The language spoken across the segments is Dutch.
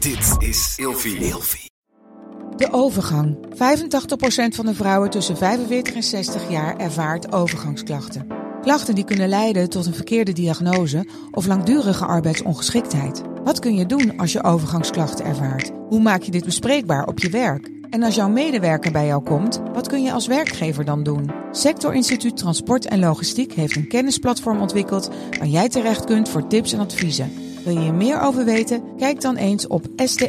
Dit is Ilfie. De overgang. 85% van de vrouwen tussen 45 en 60 jaar ervaart overgangsklachten. Klachten die kunnen leiden tot een verkeerde diagnose of langdurige arbeidsongeschiktheid. Wat kun je doen als je overgangsklachten ervaart? Hoe maak je dit bespreekbaar op je werk? En als jouw medewerker bij jou komt, wat kun je als werkgever dan doen? Sector Instituut Transport en Logistiek heeft een kennisplatform ontwikkeld waar jij terecht kunt voor tips en adviezen. Wil je hier meer over weten? Kijk dan eens op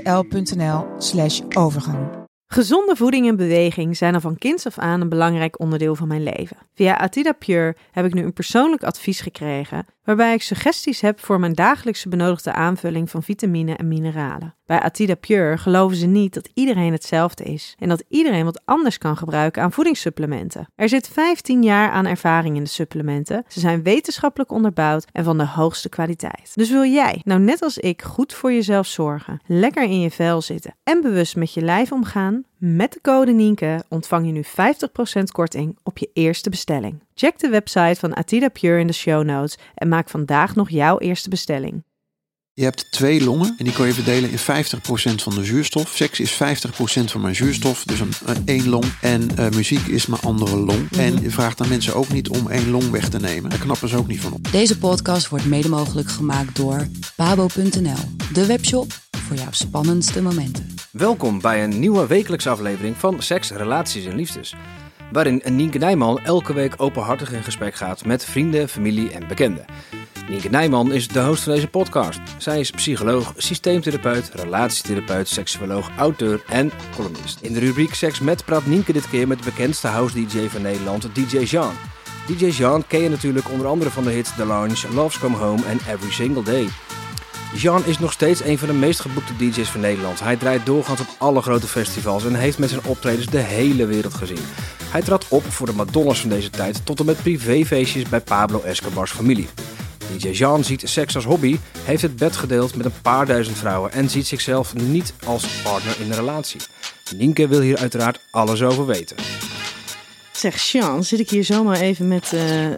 stl.nl/overgang. Gezonde voeding en beweging zijn al van kinds af aan een belangrijk onderdeel van mijn leven. Via Atida Pure heb ik nu een persoonlijk advies gekregen waarbij ik suggesties heb voor mijn dagelijkse benodigde aanvulling van vitamine en mineralen. Bij Atida Pure geloven ze niet dat iedereen hetzelfde is en dat iedereen wat anders kan gebruiken aan voedingssupplementen. Er zit 15 jaar aan ervaring in de supplementen. Ze zijn wetenschappelijk onderbouwd en van de hoogste kwaliteit. Dus wil jij, nou net als ik, goed voor jezelf zorgen, lekker in je vel zitten en bewust met je lijf omgaan? Met de code Nienke ontvang je nu 50% korting op je eerste bestelling. Check de website van Atida Pure in de show notes en maak vandaag nog jouw eerste bestelling. Je hebt 2 longen en die kan je verdelen in 50% van de zuurstof. Seks is 50% van mijn zuurstof, dus één long. En muziek is mijn andere long. En je vraagt aan mensen ook niet om 1 long weg te nemen. Daar knappen ze ook niet van op. Deze podcast wordt mede mogelijk gemaakt door Pabo.nl. De webshop voor jouw spannendste momenten. Welkom bij een nieuwe wekelijkse aflevering van Seks, Relaties en Liefdes. Waarin Nienke Nijman elke week openhartig in gesprek gaat met vrienden, familie en bekenden. Nienke Nijman is de host van deze podcast. Zij is psycholoog, systeemtherapeut, relatietherapeut, seksuoloog, auteur en columnist. In de rubriek Seks met praat Nienke dit keer met de bekendste house-dj van Nederland, DJ Jean. DJ Jean ken je natuurlijk onder andere van de hits The Lounge, Love's Come Home en Every Single Day. Jean is nog steeds een van de meest geboekte DJ's van Nederland. Hij draait doorgaans op alle grote festivals en heeft met zijn optredens de hele wereld gezien. Hij trad op voor de Madonna's van deze tijd tot en met privéfeestjes bij Pablo Escobar's familie. DJ Jean ziet seks als hobby, heeft het bed gedeeld met een paar duizend vrouwen en ziet zichzelf niet als partner in een relatie. Nienke wil hier uiteraard alles over weten. Zeg Jean, zit ik hier zomaar even met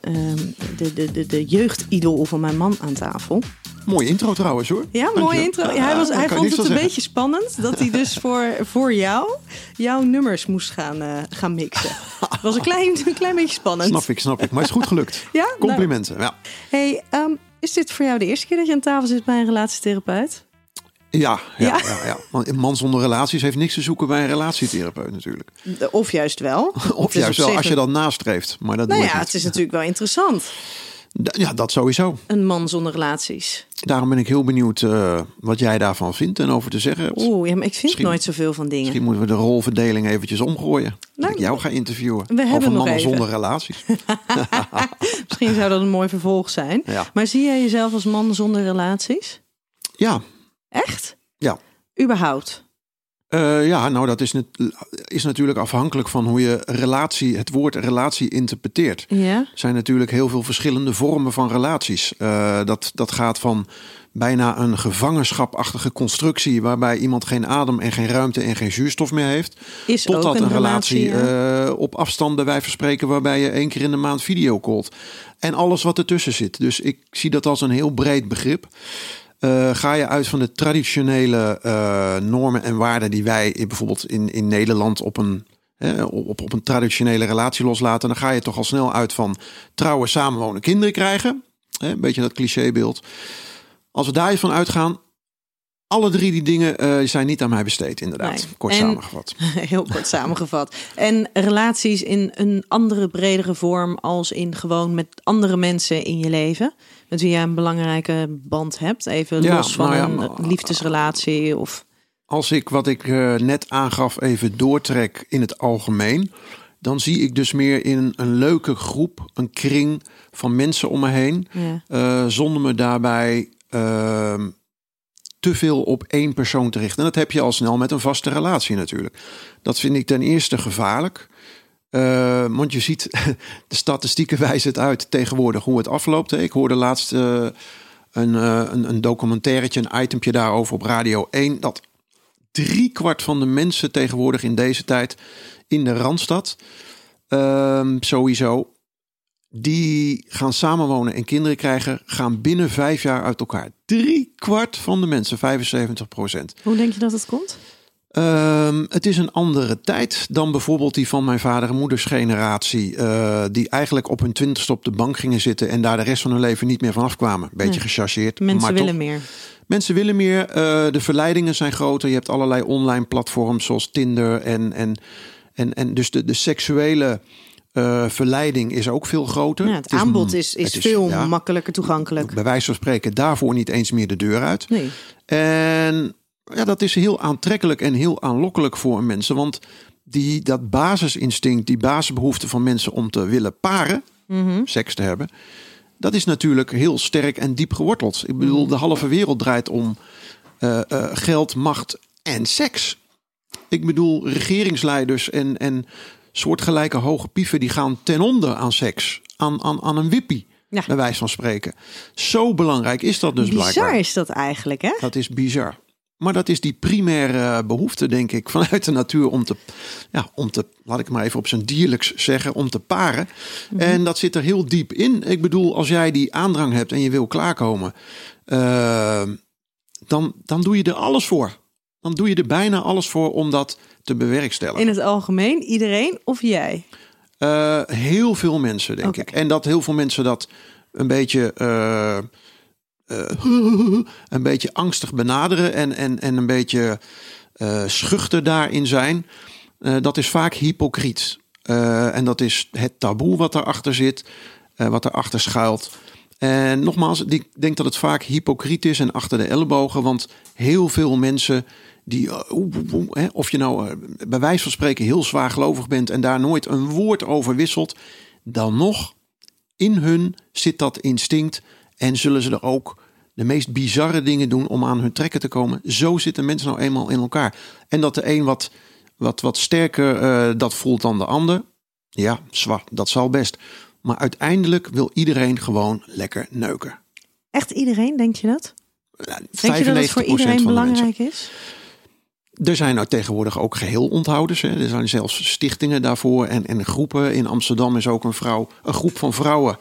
de jeugdidol van mijn man aan tafel. Mooie intro trouwens hoor. Ja, mooie intro. Ja, hij vond het een beetje spannend dat hij dus voor jouw nummers moest gaan mixen. Het was een klein beetje spannend. Snap ik. Maar het is goed gelukt. Ja? Complimenten. Nou. Ja. Hey, is dit voor jou de eerste keer dat je aan tafel zit bij een relatietherapeut? Ja. Want een man zonder relaties heeft niks te zoeken bij een relatietherapeut natuurlijk. Of juist wel. Of juist wel, als je dat nastreeft. Maar dat het is natuurlijk wel interessant. Ja, dat sowieso. Een man zonder relaties. Daarom ben ik heel benieuwd wat jij daarvan vindt en over te zeggen hebt. Ja, maar ik vind nooit zoveel van dingen. Misschien moeten we de rolverdeling eventjes omgooien. Dat ik jou ga interviewen over mannen zonder relaties. Misschien zou dat een mooi vervolg zijn. Ja. Maar zie jij jezelf als man zonder relaties? Ja. Echt? Ja. Überhaupt? Dat is natuurlijk afhankelijk van hoe je het woord relatie interpreteert. Ja. Er zijn natuurlijk heel veel verschillende vormen van relaties. Dat gaat van bijna een gevangenschapachtige constructie waarbij iemand geen adem en geen ruimte en geen zuurstof meer heeft. Totdat een relatie op afstand bij wijze van spreken waarbij je 1 keer in de maand videocallt. En alles wat ertussen zit. Dus ik zie dat als een heel breed begrip. Ga je uit van de traditionele normen en waarden die wij bijvoorbeeld in Nederland op een traditionele relatie loslaten, dan ga je toch al snel uit van trouwen, samenwonen, kinderen krijgen. Een beetje dat clichébeeld. Als we daar even van uitgaan, alle 3 die dingen zijn niet aan mij besteed, inderdaad. Nee. Kort samengevat. Heel kort samengevat. En relaties in een andere, bredere vorm als in gewoon met andere mensen in je leven? Met wie je een belangrijke band hebt? Even los van een liefdesrelatie of... Als ik wat ik net aangaf even doortrek in het algemeen, dan zie ik dus meer in een leuke groep, een kring van mensen om me heen. Ja. Zonder me daarbij te veel op 1 persoon te richten. En dat heb je al snel met een vaste relatie natuurlijk. Dat vind ik ten eerste gevaarlijk. Want je ziet, de statistieken wijzen het uit tegenwoordig hoe het afloopt. Ik hoorde laatst een documentairetje, een itempje daarover op Radio 1... dat 3/4 van de mensen tegenwoordig in deze tijd in de Randstad sowieso die gaan samenwonen en kinderen krijgen, gaan binnen 5 jaar uit elkaar. 3/4 van de mensen, 75%. Hoe denk je dat het komt? Het is een andere tijd dan bijvoorbeeld die van mijn vader en moeders generatie. Die eigenlijk op hun 20ste op de bank gingen zitten en daar de rest van hun leven niet meer vanaf kwamen. Beetje gechargeerd. Mensen willen meer. Mensen willen meer. De verleidingen zijn groter. Je hebt allerlei online platforms zoals Tinder en dus de seksuele verleiding is ook veel groter. Ja, het aanbod is veel makkelijker toegankelijk. Bij wijze van spreken daarvoor niet eens meer de deur uit. Nee. En ja, dat is heel aantrekkelijk en heel aanlokkelijk voor mensen. Want dat basisinstinct, die basisbehoefte van mensen om te willen paren, seks te hebben, dat is natuurlijk heel sterk en diep geworteld. Ik bedoel, de halve wereld draait om geld, macht en seks. Ik bedoel, regeringsleiders en soortgelijke hoge pieven die gaan ten onder aan seks. Aan een wippie, bij wijze van spreken. Zo belangrijk is dat dus blijkbaar. Bizar is dat eigenlijk, hè? Dat is bizar. Maar dat is die primaire behoefte, denk ik, vanuit de natuur om te, laat ik maar even op zijn dierlijks zeggen, om te paren. En dat zit er heel diep in. Ik bedoel, als jij die aandrang hebt en je wil klaarkomen, dan doe je er alles voor. Dan doe je er bijna alles voor om dat te bewerkstelligen. In het algemeen, iedereen of jij? Heel veel mensen, denk ik. En dat heel veel mensen dat een beetje angstig benaderen en een beetje schuchter daarin zijn. Dat is vaak hypocriet. En dat is het taboe wat daarachter zit, wat daarachter schuilt. En nogmaals, ik denk dat het vaak hypocriet is en achter de ellebogen. Want heel veel mensen die, of je nou bij wijze van spreken heel zwaargelovig bent en daar nooit een woord over wisselt, dan nog in hun zit dat instinct en zullen ze er ook de meest bizarre dingen doen om aan hun trekken te komen. Zo zitten mensen nou eenmaal in elkaar. En dat de een wat sterker dat voelt dan de ander. Ja, dat zal best. Maar uiteindelijk wil iedereen gewoon lekker neuken. Echt iedereen, denk je dat? 95% denk je dat het voor iedereen belangrijk is? Er zijn nou tegenwoordig ook geheel onthouders. Hè. Er zijn zelfs stichtingen daarvoor en groepen. In Amsterdam is ook een groep van vrouwen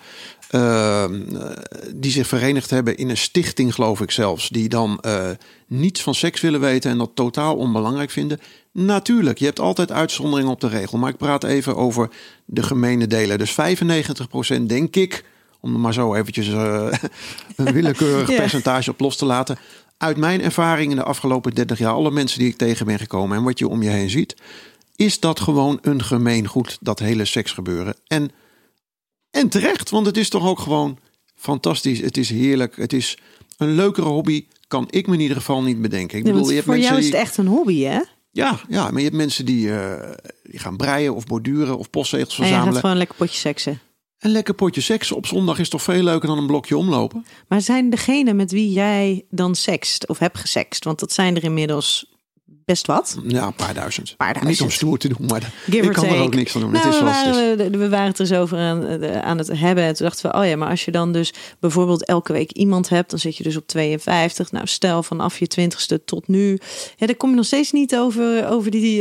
die zich verenigd hebben in een stichting, geloof ik zelfs. Die dan niets van seks willen weten en dat totaal onbelangrijk vinden. Natuurlijk, je hebt altijd uitzonderingen op de regel. Maar ik praat even over de gemene delen. Dus 95% denk ik, om er maar zo eventjes een willekeurig percentage op los te laten. Uit mijn ervaring in de afgelopen 30 jaar, alle mensen die ik tegen ben gekomen en wat je om je heen ziet, is dat gewoon een gemeen goed, dat hele seksgebeuren. En terecht, want het is toch ook gewoon fantastisch. Het is heerlijk. Het is een leukere hobby, kan ik me in ieder geval niet bedenken. Ik bedoel, je hebt voor jou is het echt een hobby, hè? Ja, maar je hebt mensen die gaan breien of borduren of postzegels verzamelen. En je gaat gewoon een lekker potje seksen. Een lekker potje seks op zondag is toch veel leuker dan een blokje omlopen? Maar zijn degenen met wie jij dan sekst of hebt gesext, want dat zijn er inmiddels best wat. Ja, een paar duizend. Niet om stoer te doen, maar ik kan er ook niks van doen. Nou, het is we waren het er zo over aan het hebben. En toen dachten we, maar als je dan dus bijvoorbeeld elke week iemand hebt, dan zit je dus op 52. Nou, stel vanaf je 20ste tot nu. Ja, dan kom je nog steeds niet over die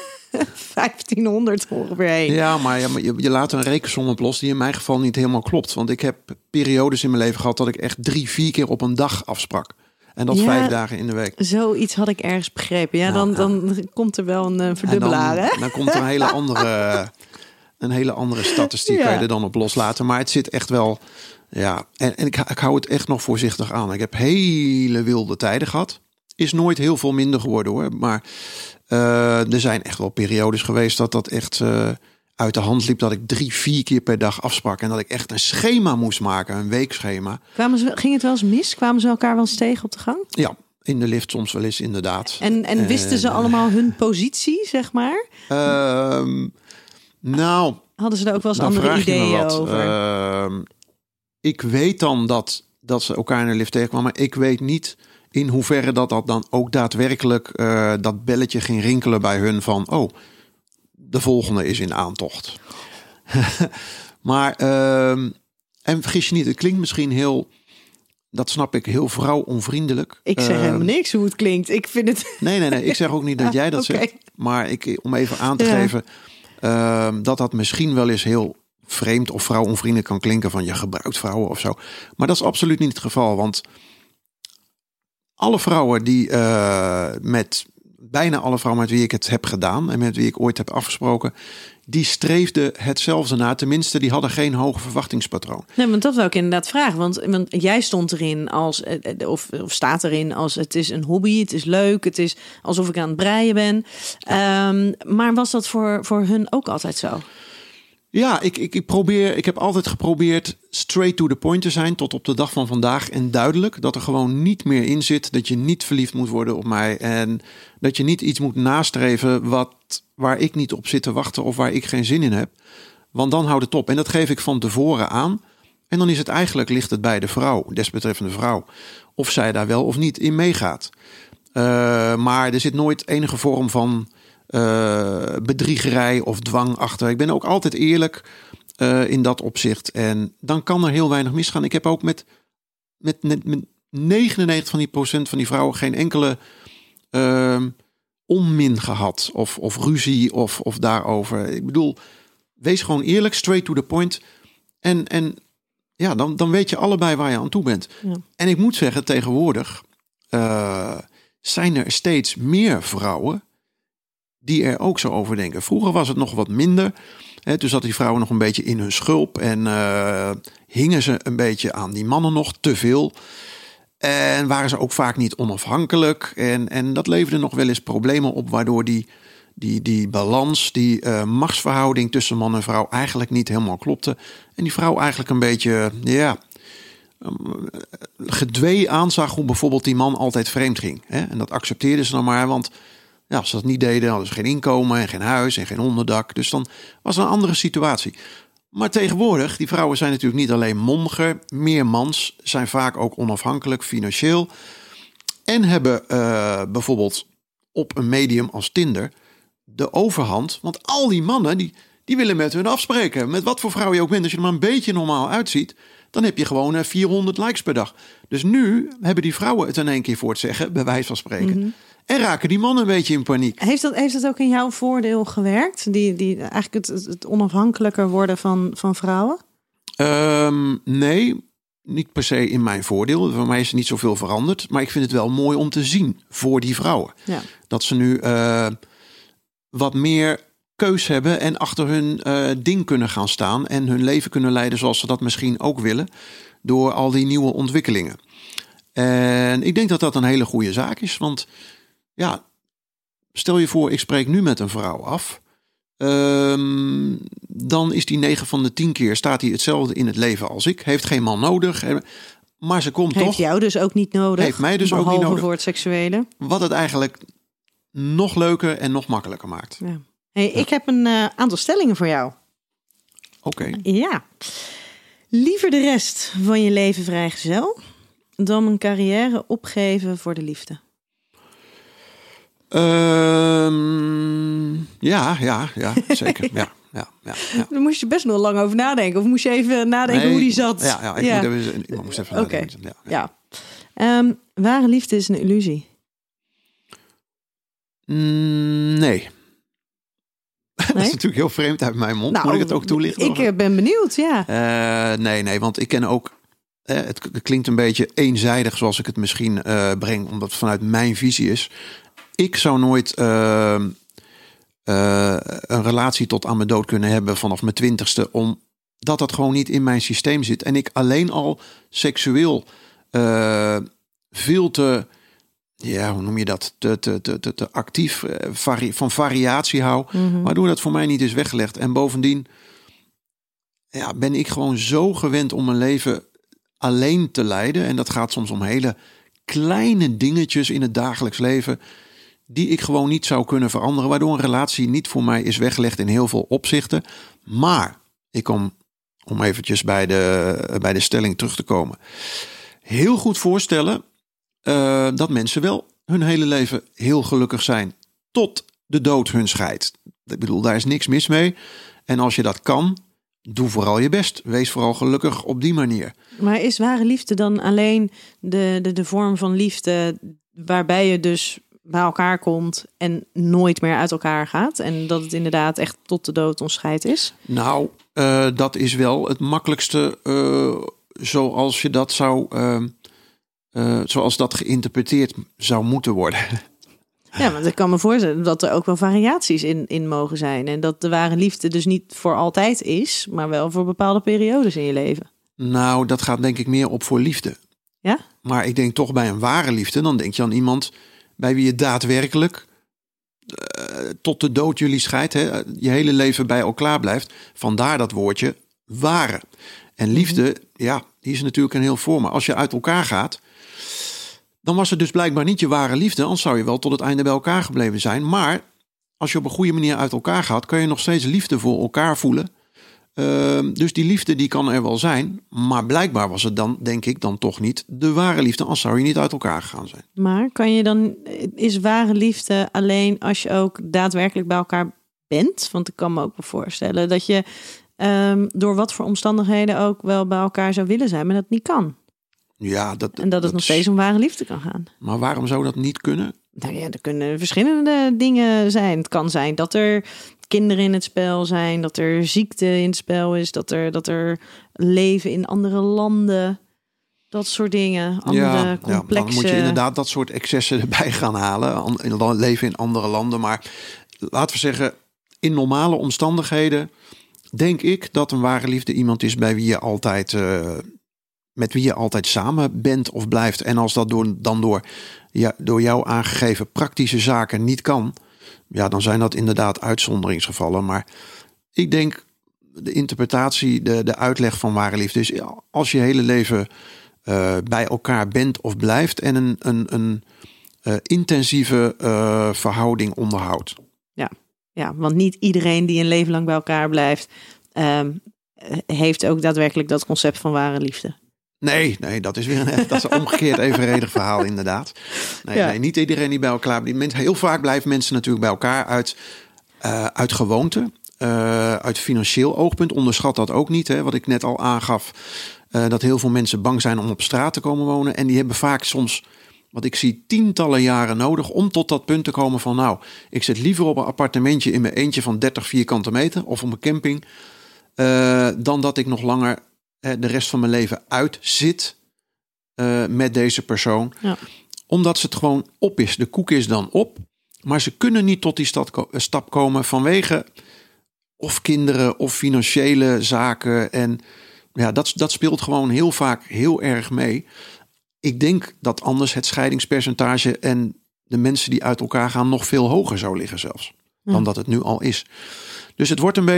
1500 ongeveer heen. Ja, maar je laat een rekensom op los die in mijn geval niet helemaal klopt. Want ik heb periodes in mijn leven gehad dat ik echt 3-4 keer op een dag afsprak. En dat 5 dagen in de week. Zoiets had ik ergens begrepen. Ja, dan komt er wel een verdubbelaar. Dan komt er een hele andere statistiek kan je er dan op loslaten. Maar het zit echt wel. Ja, en ik hou het echt nog voorzichtig aan. Ik heb hele wilde tijden gehad. Is nooit heel veel minder geworden hoor. Maar er zijn echt wel periodes geweest dat echt uit de hand liep. Dat ik 3-4 keer per dag afsprak. En dat ik echt een schema moest maken. Een weekschema. Ging het wel eens mis? Kwamen ze elkaar wel eens tegen op de gang? Ja, in de lift soms wel eens inderdaad. En wisten ze allemaal hun positie, zeg maar? Nou, hadden ze daar ook wel eens andere ideeën over? Ik weet dan dat ze elkaar in de lift tegenkwamen. Maar ik weet niet in hoeverre dat dan ook daadwerkelijk dat belletje ging rinkelen bij hun van de volgende is in aantocht. Maar en vergis je niet, het klinkt misschien heel, dat snap ik, heel vrouwonvriendelijk. Ik zeg helemaal niks hoe het klinkt. Ik vind het. Nee. Ik zeg ook niet dat jij dat zegt. Maar om even aan te geven dat misschien wel eens heel vreemd of vrouwonvriendelijk kan klinken van je gebruikt vrouwen of zo. Maar dat is absoluut niet het geval. Want alle vrouwen bijna alle vrouwen met wie ik het heb gedaan en met wie ik ooit heb afgesproken, die streefden hetzelfde na. Tenminste, die hadden geen hoge verwachtingspatroon. Nee, want dat wil ik inderdaad vragen. Want jij stond erin als, of staat erin als het is een hobby, het is leuk, het is alsof ik aan het breien ben. Maar was dat voor hun ook altijd zo? Ja, ik heb altijd geprobeerd straight to the point te zijn tot op de dag van vandaag. En duidelijk dat er gewoon niet meer in zit dat je niet verliefd moet worden op mij. En dat je niet iets moet nastreven waar ik niet op zit te wachten of waar ik geen zin in heb. Want dan houdt het op. En dat geef ik van tevoren aan. En dan ligt het bij de vrouw, desbetreffende vrouw, of zij daar wel of niet in meegaat. Maar er zit nooit enige vorm van bedriegerij of dwang achter. Ik ben ook altijd eerlijk in dat opzicht. En dan kan er heel weinig misgaan. Ik heb ook met 99% van die vrouwen geen enkele onmin gehad. Of ruzie of daarover. Ik bedoel, wees gewoon eerlijk, straight to the point. En ja, dan weet je allebei waar je aan toe bent. Ja. En ik moet zeggen, tegenwoordig zijn er steeds meer vrouwen die er ook zo over denken. Vroeger was het nog wat minder. Toen zat die vrouwen nog een beetje in hun schulp. En hingen ze een beetje aan die mannen nog te veel. En waren ze ook vaak niet onafhankelijk. En dat leverde nog wel eens problemen op. Waardoor die balans, die machtsverhouding tussen man en vrouw eigenlijk niet helemaal klopte. En die vrouw eigenlijk een beetje gedwee aanzag hoe bijvoorbeeld die man altijd vreemd ging. En dat accepteerden ze dan maar, want ja, als ze dat niet deden, hadden ze geen inkomen en geen huis en geen onderdak. Dus dan was het een andere situatie. Maar tegenwoordig, die vrouwen zijn natuurlijk niet alleen mondiger, meermans, zijn vaak ook onafhankelijk financieel. En hebben bijvoorbeeld op een medium als Tinder de overhand. Want al die mannen, die willen met hun afspreken. Met wat voor vrouw je ook bent, als je er maar een beetje normaal uitziet, dan heb je gewoon 400 likes per dag. Dus nu hebben die vrouwen het in één keer voor het zeggen, bij wijze van spreken. Mm-hmm. En raken die mannen een beetje in paniek. Heeft dat ook in jouw voordeel gewerkt? Die eigenlijk het onafhankelijker worden van vrouwen? Nee, niet per se in mijn voordeel. Voor mij is er niet zoveel veranderd. Maar ik vind het wel mooi om te zien voor die vrouwen. Ja. Dat ze nu wat meer keus hebben en achter hun ding kunnen gaan staan. En hun leven kunnen leiden zoals ze dat misschien ook willen. Door al die nieuwe ontwikkelingen. En ik denk dat dat een hele goede zaak is. Want ja, stel je voor, ik spreek nu met een vrouw af. Dan is die 9 van de 10 keer staat hij hetzelfde in het leven als ik. Heeft geen man nodig. Maar ze komt toch. Heeft jou dus ook niet nodig. Heeft mij dus ook niet nodig. Voor het seksuele. Wat het eigenlijk nog leuker en nog makkelijker maakt. Ja. Hey, ja. Ik heb een aantal stellingen voor jou. Oké. Ja. Liever de rest van je leven vrijgezel dan een carrière opgeven voor de liefde? Ja, zeker. Ja. Daar moest je best nog lang over nadenken. Of moest je even nadenken hoe die zat? Ik moest even nadenken. Ja. Ware liefde is een illusie? Nee. Dat is natuurlijk heel vreemd uit mijn mond. Moet ik het ook toelichten? Ik ben benieuwd, ja. Nee, want ik ken ook. Het klinkt een beetje eenzijdig zoals ik het misschien breng, omdat het vanuit mijn visie is. Ik zou nooit een relatie tot aan mijn dood kunnen hebben vanaf mijn 20ste, omdat dat gewoon niet in mijn systeem zit. En ik alleen al seksueel veel te, hoe noem je dat, te actief van variatie hou, waardoor dat voor mij niet is weggelegd. En bovendien ben ik gewoon zo gewend om mijn leven alleen te leiden. En dat gaat soms om hele kleine dingetjes in het dagelijks leven die ik gewoon niet zou kunnen veranderen, waardoor een relatie niet voor mij is weggelegd in heel veel opzichten. Maar ik kom, om eventjes bij de stelling terug te komen, heel goed voorstellen dat mensen wel hun hele leven heel gelukkig zijn tot de dood hun scheidt. Ik bedoel, daar is niks mis mee. En als je dat kan, doe vooral je best. Wees vooral gelukkig op die manier. Maar is ware liefde dan alleen de vorm van liefde waarbij je dus bij elkaar komt en nooit meer uit elkaar gaat? En dat het inderdaad echt tot de dood ons scheidt is? Nou, dat is wel het makkelijkste zoals je dat zou... zoals dat geïnterpreteerd zou moeten worden. Ja, want ik kan me voorstellen dat er ook wel variaties in mogen zijn. En dat de ware liefde dus niet voor altijd is, maar wel voor bepaalde periodes in je leven. Nou, dat gaat denk ik meer op voor liefde. Ja? Maar ik denk toch bij een ware liefde, dan denk je aan iemand bij wie je daadwerkelijk tot de dood jullie scheidt, hè, je hele leven bij elkaar blijft. Vandaar dat woordje ware. En liefde, ja, die is natuurlijk een heel vorm. Maar als je uit elkaar gaat, dan was het dus blijkbaar niet je ware liefde. Anders zou je wel tot het einde bij elkaar gebleven zijn. Maar als je op een goede manier uit elkaar gaat, kan je nog steeds liefde voor elkaar voelen. Dus die liefde die kan er wel zijn. Maar blijkbaar was het dan, denk ik, dan toch niet de ware liefde. Anders zou je niet uit elkaar gegaan zijn. Maar is ware liefde alleen als je ook daadwerkelijk bij elkaar bent? Want ik kan me ook wel voorstellen dat je door wat voor omstandigheden ook wel bij elkaar zou willen zijn, maar dat niet kan. Ja, en dat het nog steeds om ware liefde kan gaan. Maar waarom zou dat niet kunnen? Nou ja, er kunnen verschillende dingen zijn. Het kan zijn dat er kinderen in het spel zijn, dat er ziekte in het spel is, dat er leven in andere landen, dat soort dingen. Andere complexe... Ja, dan moet je inderdaad dat soort excessen erbij gaan halen. Leven in andere landen. Maar laten we zeggen, in normale omstandigheden denk ik dat een ware liefde iemand is bij wie je altijd... met wie je altijd samen bent of blijft. En als dat door jou aangegeven praktische zaken niet kan, ja, dan zijn dat inderdaad uitzonderingsgevallen. Maar ik denk de interpretatie, de uitleg van ware liefde is als je hele leven bij elkaar bent of blijft en een intensieve verhouding onderhoudt. Ja, want niet iedereen die een leven lang bij elkaar blijft, heeft ook daadwerkelijk dat concept van ware liefde. Nee, dat is weer dat is een omgekeerd evenredig verhaal inderdaad. Nee, niet iedereen die bij elkaar blijft. Heel vaak blijven mensen natuurlijk bij elkaar uit gewoonte. Uit financieel oogpunt. Onderschat dat ook niet. Hè, wat ik net al aangaf. Dat heel veel mensen bang zijn om op straat te komen wonen. En die hebben vaak soms, wat ik zie, tientallen jaren nodig om tot dat punt te komen van nou, ik zit liever op een appartementje in mijn eentje van 30 vierkante meter of op een camping. Dan dat ik nog langer de rest van mijn leven uitzit met deze persoon. Ja. Omdat het gewoon op is. De koek is dan op. Maar ze kunnen niet tot die stap komen vanwege of kinderen of financiële zaken. En ja, dat speelt gewoon heel vaak heel erg mee. Ik denk dat anders het scheidingspercentage en de mensen die uit elkaar gaan nog veel hoger zou liggen zelfs. Dan dat het nu al is. Dus het wordt een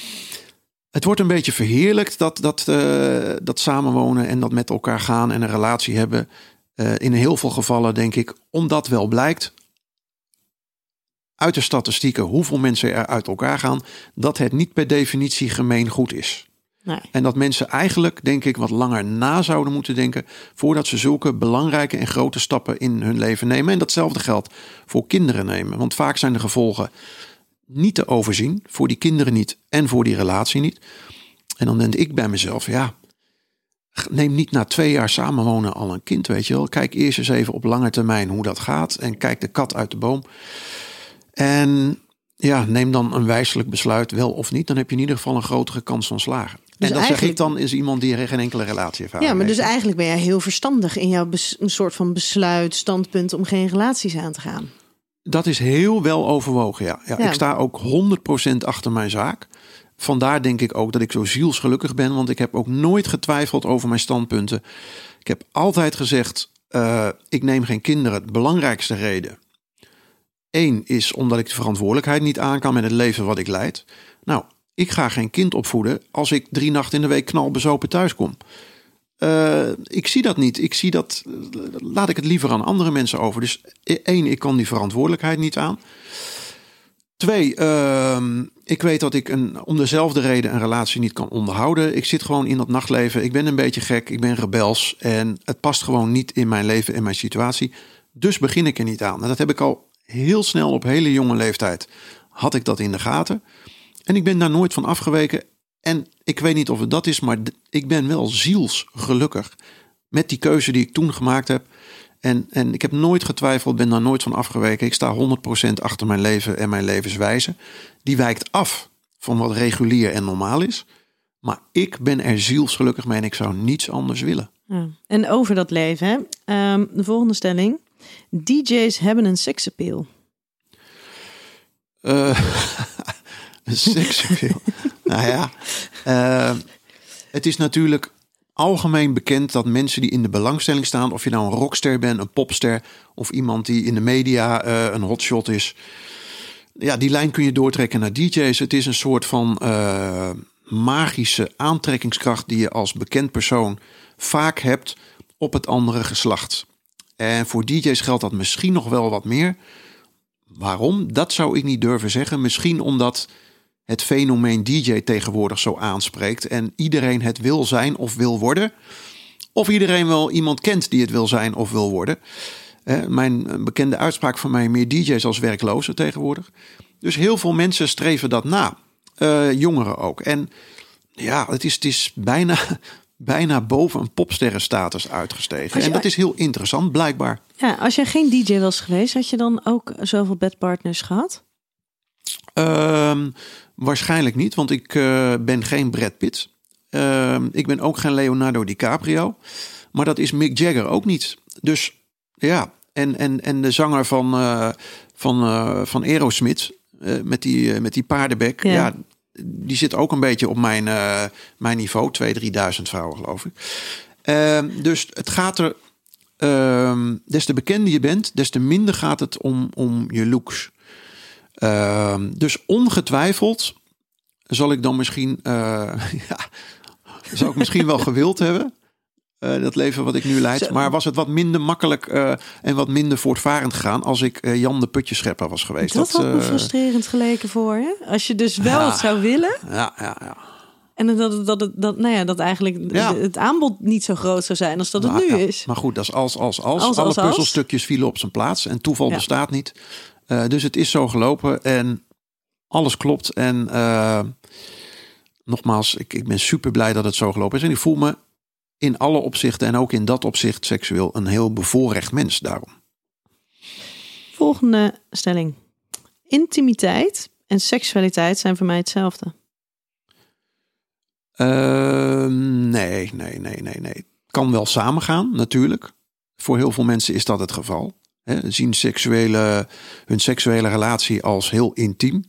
beetje verheerlijkt dat samenwonen en dat met elkaar gaan en een relatie hebben. In heel veel gevallen denk ik, omdat wel blijkt uit de statistieken hoeveel mensen er uit elkaar gaan, dat het niet per definitie gemeen goed is. Nee. En dat mensen eigenlijk, denk ik, wat langer na zouden moeten denken voordat ze zulke belangrijke en grote stappen in hun leven nemen. En datzelfde geldt voor kinderen nemen. Want vaak zijn de gevolgen niet te overzien, voor die kinderen niet en voor die relatie niet. En dan denk ik bij mezelf, ja, neem niet na 2 jaar samenwonen al een kind, weet je wel. Kijk eerst eens even op lange termijn hoe dat gaat en kijk de kat uit de boom. En ja, neem dan een wijselijk besluit, wel of niet. Dan heb je in ieder geval een grotere kans van slagen. Dus en dat zeg ik dan is iemand die geen enkele relatie heeft. Ja, maar dus eigenlijk ben jij heel verstandig in jouw een soort van besluit, standpunt om geen relaties aan te gaan. Dat is heel wel overwogen, ja. Ik sta ook 100% achter mijn zaak. Vandaar denk ik ook dat ik zo zielsgelukkig ben. Want ik heb ook nooit getwijfeld over mijn standpunten. Ik heb altijd gezegd, ik neem geen kinderen. De belangrijkste reden. 1 is omdat ik de verantwoordelijkheid niet aan kan met het leven wat ik leid. Nou, ik ga geen kind opvoeden als ik 3 nachten in de week knalbezopen thuis kom. Ik zie dat niet. Laat ik het liever aan andere mensen over. Dus 1, ik kan die verantwoordelijkheid niet aan. 2, ik weet dat ik om dezelfde reden een relatie niet kan onderhouden. Ik zit gewoon in dat nachtleven. Ik ben een beetje gek. Ik ben rebels. En het past gewoon niet in mijn leven en mijn situatie. Dus begin ik er niet aan. En dat heb ik al heel snel op hele jonge leeftijd. Had ik dat in de gaten. En ik ben daar nooit van afgeweken. En ik weet niet of het dat is, maar ik ben wel zielsgelukkig met die keuze die ik toen gemaakt heb. En ik heb nooit getwijfeld, ben daar nooit van afgeweken. Ik sta 100% achter mijn leven en mijn levenswijze. Die wijkt af van wat regulier en normaal is. Maar ik ben er zielsgelukkig mee en ik zou niets anders willen. Ja. En over dat leven, hè? De volgende stelling. DJ's hebben een seksappeal. Een seksappeal. Nou ja, het is natuurlijk algemeen bekend dat mensen die in de belangstelling staan, of je nou een rockster bent, een popster of iemand die in de media een hotshot is. Ja, die lijn kun je doortrekken naar DJ's. Het is een soort van magische aantrekkingskracht die je als bekend persoon vaak hebt op het andere geslacht. En voor DJ's geldt dat misschien nog wel wat meer. Waarom? Dat zou ik niet durven zeggen. Misschien omdat het fenomeen DJ tegenwoordig zo aanspreekt en iedereen het wil zijn of wil worden. Of iedereen wel iemand kent die het wil zijn of wil worden. Mijn bekende uitspraak van mij: meer DJ's als werklozen tegenwoordig. Dus heel veel mensen streven dat na. Jongeren ook. En ja, het is bijna boven een popsterrenstatus uitgestegen. En dat is heel interessant, blijkbaar. Ja, als jij geen DJ was geweest, had je dan ook zoveel bedpartners gehad? Waarschijnlijk niet, want ik ben geen Brad Pitt. Ik ben ook geen Leonardo DiCaprio. Maar dat is Mick Jagger ook niet. Dus ja, en de zanger van Aerosmith met die paardenbek, ja, die zit ook een beetje op mijn niveau. 2.000-3.000 vrouwen, geloof ik. Dus het gaat er, des te bekender je bent, des te minder gaat het om je looks. Dus ongetwijfeld zal ik dan misschien, zou ik misschien wel gewild hebben. Dat leven wat ik nu leid. Maar was het wat minder makkelijk en wat minder voortvarend gegaan als ik Jan de Putjeschepper was geweest. Dat had me frustrerend geleken voor je. Als je dus wel het zou willen. Ja. En dat eigenlijk het aanbod niet zo groot zou zijn als dat het nu is. Maar goed, dat is als. Alle puzzelstukjes vielen op zijn plaats. En toeval bestaat niet. Dus het is zo gelopen en alles klopt. En nogmaals, ik ben super blij dat het zo gelopen is. En ik voel me in alle opzichten en ook in dat opzicht seksueel een heel bevoorrecht mens daarom. Volgende stelling. Intimiteit en seksualiteit zijn voor mij hetzelfde. Nee. Kan wel samengaan, natuurlijk. Voor heel veel mensen is dat het geval. Zien hun seksuele relatie als heel intiem.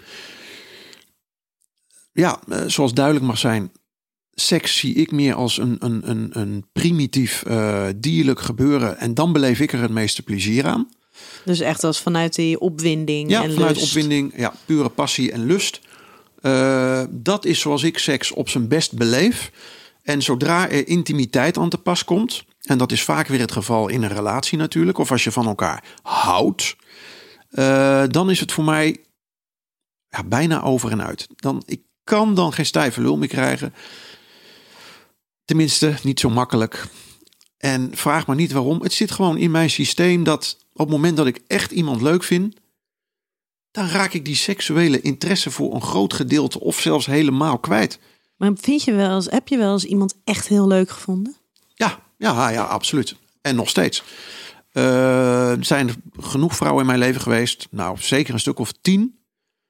Ja, zoals duidelijk mag zijn, seks zie ik meer als een primitief dierlijk gebeuren. En dan beleef ik er het meeste plezier aan. Dus echt als vanuit die opwinding en vanuit lust. Opwinding, ja, pure passie en lust. Dat is zoals ik seks op zijn best beleef. En zodra er intimiteit aan te pas komt, en dat is vaak weer het geval in een relatie natuurlijk, of als je van elkaar houdt, dan is het voor mij bijna over en uit. Ik kan dan geen stijve lul meer krijgen. Tenminste, niet zo makkelijk. En vraag maar niet waarom. Het zit gewoon in mijn systeem dat op het moment dat ik echt iemand leuk vind, dan raak ik die seksuele interesse voor een groot gedeelte of zelfs helemaal kwijt. Maar heb je wel eens iemand echt heel leuk gevonden? Ja, absoluut. En nog steeds. Er zijn genoeg vrouwen in mijn leven geweest. Nou, zeker een stuk of 10.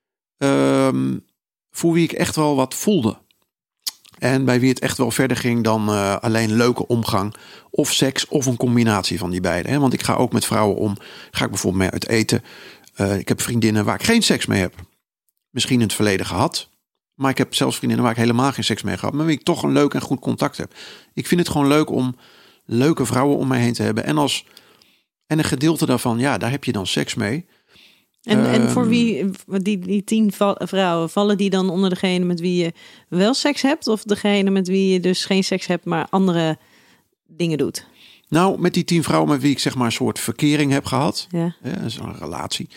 Voor wie ik echt wel wat voelde. En bij wie het echt wel verder ging dan alleen leuke omgang. Of seks of een combinatie van die beide. Hè? Want ik ga ook met vrouwen om. Ga ik bijvoorbeeld mee uit eten. Ik heb vriendinnen waar ik geen seks mee heb. Misschien in het verleden gehad. Maar ik heb zelfs vriendinnen waar ik helemaal geen seks mee gehad. Maar wie ik toch een leuk en goed contact heb. Ik vind het gewoon leuk om leuke vrouwen om mij heen te hebben. En een gedeelte daarvan, daar heb je dan seks mee. En voor wie, die 10 vrouwen, vallen die dan onder degene met wie je wel seks hebt? Of degene met wie je dus geen seks hebt, maar andere dingen doet? Nou, met die 10 vrouwen met wie ik zeg maar een soort verkering heb gehad. Ja. Dat is een relatie.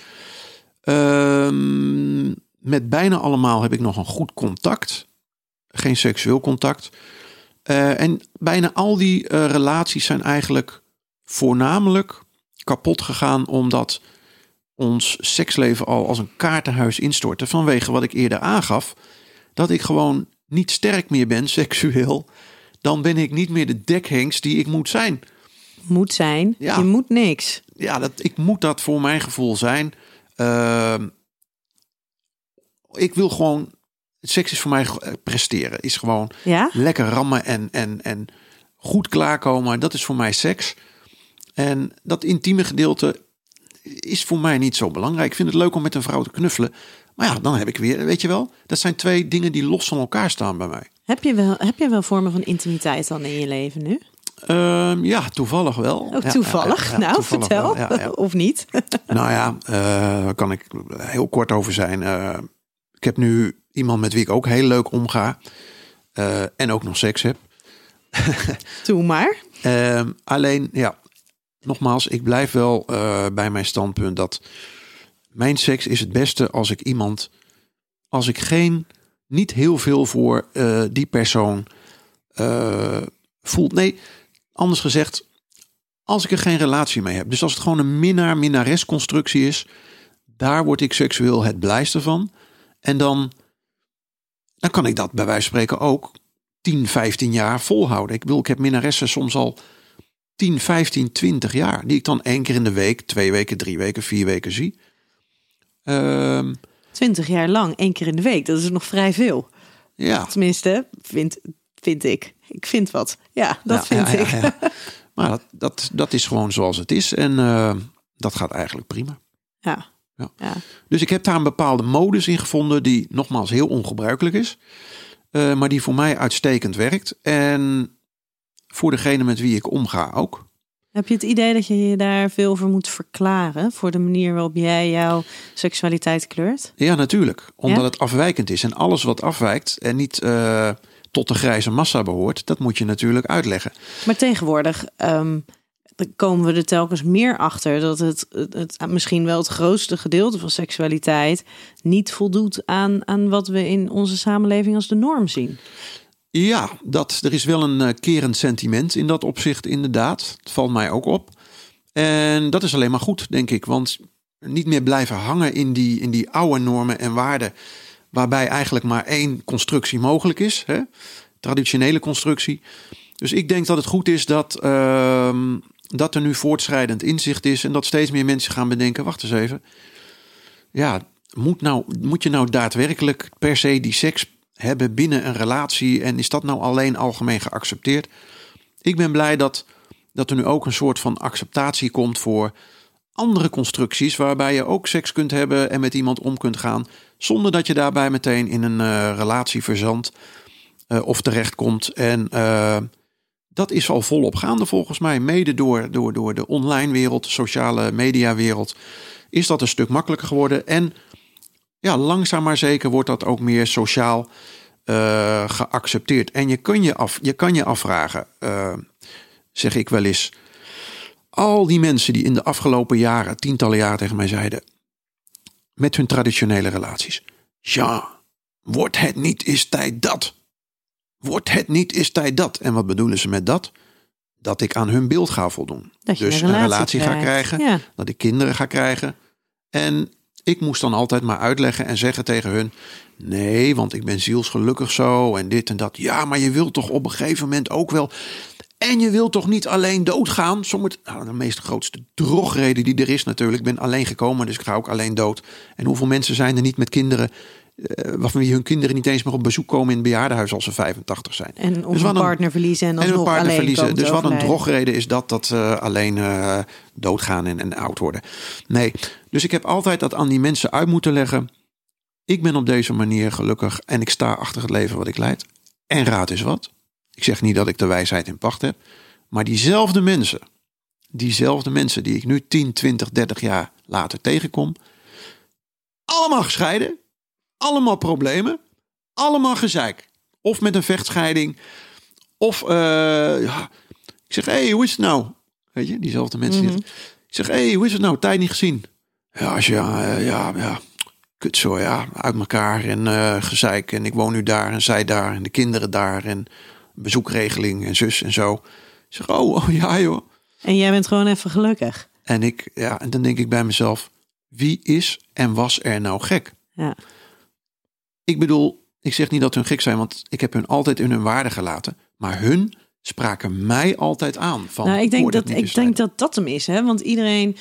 Met bijna allemaal heb ik nog een goed contact. Geen seksueel contact. En bijna al die relaties zijn eigenlijk voornamelijk kapot gegaan omdat ons seksleven al als een kaartenhuis instortte. Vanwege wat ik eerder aangaf. Dat ik gewoon niet sterk meer ben seksueel. Dan ben ik niet meer de dekhengst die ik moet zijn. Moet zijn? Ja. Je moet niks. Ja, ik moet dat voor mijn gevoel zijn. Ik wil gewoon Seks is voor mij presteren. Is gewoon Ja? lekker rammen en goed klaarkomen. Dat is voor mij seks. En dat intieme gedeelte is voor mij niet zo belangrijk. Ik vind het leuk om met een vrouw te knuffelen. Maar ja, dan heb ik weer, weet je wel. Dat zijn 2 dingen die los van elkaar staan bij mij. Heb je wel vormen van intimiteit dan in je leven nu? Ja, toevallig wel. Ook toevallig? Nou, toevallig vertel. wel. Ja. Of niet? Nou ja, daar kan ik heel kort over zijn. Ik heb nu iemand met wie ik ook heel leuk omga. En ook nog seks heb. Doe maar. Alleen, ja, nogmaals, ik blijf wel bij mijn standpunt dat mijn seks is het beste als ik niet heel veel voor die persoon voelt. Nee, anders gezegd, als ik er geen relatie mee heb. Dus als het gewoon een minnares constructie is, daar word ik seksueel het blijste van. En dan kan ik dat bij wijze van spreken ook 10, 15 jaar volhouden. Ik heb minnaressen soms al 10, 15, 20 jaar. Die ik dan 1 keer in de week, 2 weken, 3 weken, 4 weken zie. 20 jaar lang, 1 keer in de week. Dat is nog vrij veel. Ja. Tenminste, vind ik. Ik vind wat. Ja, dat vind ik. Ja. Maar dat is gewoon zoals het is. En dat gaat eigenlijk prima. Ja. Dus ik heb daar een bepaalde modus in gevonden die nogmaals heel ongebruikelijk is. Maar die voor mij uitstekend werkt. En voor degene met wie ik omga ook. Heb je het idee dat je je daar veel voor moet verklaren? Voor de manier waarop jij jouw seksualiteit kleurt? Ja, natuurlijk. Omdat het afwijkend is. En alles wat afwijkt en niet tot de grijze massa behoort, dat moet je natuurlijk uitleggen. Maar tegenwoordig komen we er telkens meer achter dat het misschien wel het grootste gedeelte van seksualiteit niet voldoet aan wat we in onze samenleving als de norm zien. Ja, er is wel een kerend sentiment in dat opzicht inderdaad. Het valt mij ook op. En dat is alleen maar goed, denk ik. Want niet meer blijven hangen in die oude normen en waarden, waarbij eigenlijk maar 1 constructie mogelijk is. Hè? Traditionele constructie. Dus ik denk dat het goed is dat er nu voortschrijdend inzicht is en dat steeds meer mensen gaan bedenken, wacht eens even. Ja, moet je nou daadwerkelijk per se die seks hebben binnen een relatie en is dat nou alleen algemeen geaccepteerd? Ik ben blij dat er nu ook een soort van acceptatie komt voor andere constructies waarbij je ook seks kunt hebben en met iemand om kunt gaan zonder dat je daarbij meteen in een relatie verzandt of terechtkomt. En dat is al volop gaande volgens mij, mede door de online wereld, de sociale media wereld, is dat een stuk makkelijker geworden. En ja, langzaam maar zeker wordt dat ook meer sociaal geaccepteerd. En je kan je afvragen, zeg ik wel eens, al die mensen die in de afgelopen jaren, tientallen jaren tegen mij zeiden, met hun traditionele relaties, ja, wordt het niet eens tijd dat? Wordt het niet eens tijd dat? En wat bedoelen ze met dat? Dat ik aan hun beeld ga voldoen. Dus een relatie ga krijgen, ja. Dat ik kinderen ga krijgen. En ik moest dan altijd maar uitleggen en zeggen tegen hun, nee, want ik ben zielsgelukkig zo en dit en dat. Ja, maar je wilt toch op een gegeven moment ook wel. En je wilt toch niet alleen doodgaan? De meest grootste drogreden die er is natuurlijk. Ik ben alleen gekomen, dus ik ga ook alleen dood. En hoeveel mensen zijn er niet met kinderen, waarvan hun kinderen niet eens meer op bezoek komen in het bejaardenhuis als ze 85 zijn. En of dus een partner verliezen en alsnog alleen verliezen. Dus wat een drogreden is dat alleen doodgaan en oud worden. Nee, dus ik heb altijd dat aan die mensen uit moeten leggen. Ik ben op deze manier gelukkig en ik sta achter het leven wat ik leid. En raad is wat. Ik zeg niet dat ik de wijsheid in pacht heb. Maar diezelfde mensen die ik nu 10, 20, 30 jaar later tegenkom. Allemaal gescheiden. Allemaal problemen. Allemaal gezeik. Of met een vechtscheiding. Of ik zeg, hey, hoe is het nou? Weet je, diezelfde mensen. Mm-hmm. Ik zeg, hey, hoe is het nou? Tijd niet gezien. Ja, kut zo, ja. Uit elkaar en gezeik. En ik woon nu daar en zij daar. En de kinderen daar. En bezoekregeling en zus en zo. Ik zeg, oh ja joh. En jij bent gewoon even gelukkig. En dan denk ik bij mezelf, wie is en was er nou gek? Ja. Ik bedoel, ik zeg niet dat hun gek zijn, want ik heb hun altijd in hun waarde gelaten. Maar hun spraken mij altijd aan. Van, nou, ik denk dat hem is. Hè? Want iedereen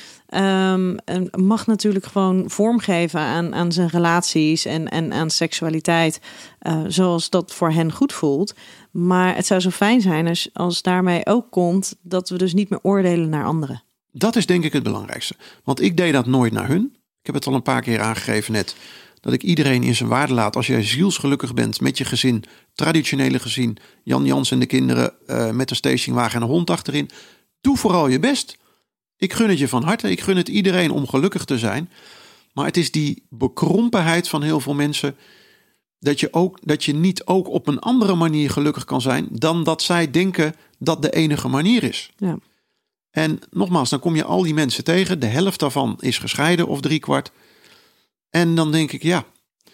mag natuurlijk gewoon vormgeven aan zijn relaties en aan seksualiteit. Zoals dat voor hen goed voelt. Maar het zou zo fijn zijn als daarmee ook komt dat we dus niet meer oordelen naar anderen. Dat is denk ik het belangrijkste. Want ik deed dat nooit naar hun. Ik heb het al een paar keer aangegeven net. Dat ik iedereen in zijn waarde laat. Als jij zielsgelukkig bent met je gezin, traditionele gezin, Jan Jans en de kinderen met een stationwagen en een hond achterin. Doe vooral je best. Ik gun het je van harte. Ik gun het iedereen om gelukkig te zijn. Maar het is die bekrompenheid van heel veel mensen. Dat je niet ook op een andere manier gelukkig kan zijn dan dat zij denken dat de enige manier is. Ja. En nogmaals, dan kom je al die mensen tegen. De helft daarvan is gescheiden of 3/4. En dan denk ik, ja.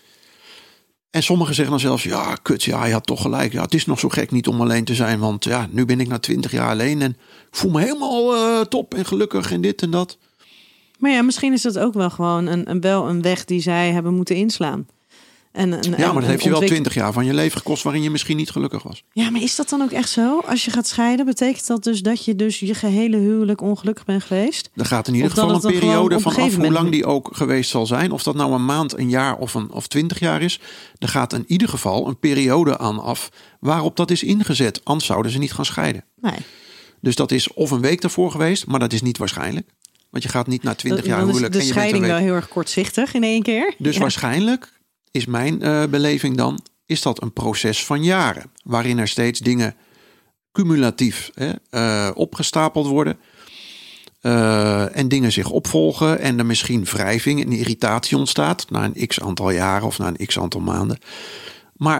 En sommigen zeggen dan zelfs, ja, kut, ja, je had toch gelijk. Ja, het is nog zo gek niet om alleen te zijn. Want ja, nu ben ik na 20 jaar alleen en voel me helemaal top en gelukkig en dit en dat. Maar ja, misschien is dat ook wel gewoon wel een weg die zij hebben moeten inslaan. Maar dat heeft je wel 20 jaar van je leven gekost waarin je misschien niet gelukkig was. Ja, maar is dat dan ook echt zo? Als je gaat scheiden, betekent dat dus dat je je gehele huwelijk ongelukkig bent geweest? Er gaat in ieder geval een periode vanaf hoe lang die ook geweest zal zijn. Of dat nou een maand, een jaar of 20 jaar is. Er gaat in ieder geval een periode aan af waarop dat is ingezet. Anders zouden ze niet gaan scheiden. Nee. Dus dat is of een week daarvoor geweest, maar dat is niet waarschijnlijk. Want je gaat niet na 20 jaar huwelijk. Dan is de scheiding wel heel erg kortzichtig in één keer. Dus waarschijnlijk is mijn beleving dan, is dat een proces van jaren. Waarin er steeds dingen cumulatief opgestapeld worden. En dingen zich opvolgen. En er misschien wrijving en irritatie ontstaat. Na een x aantal jaren of na een x aantal maanden. Maar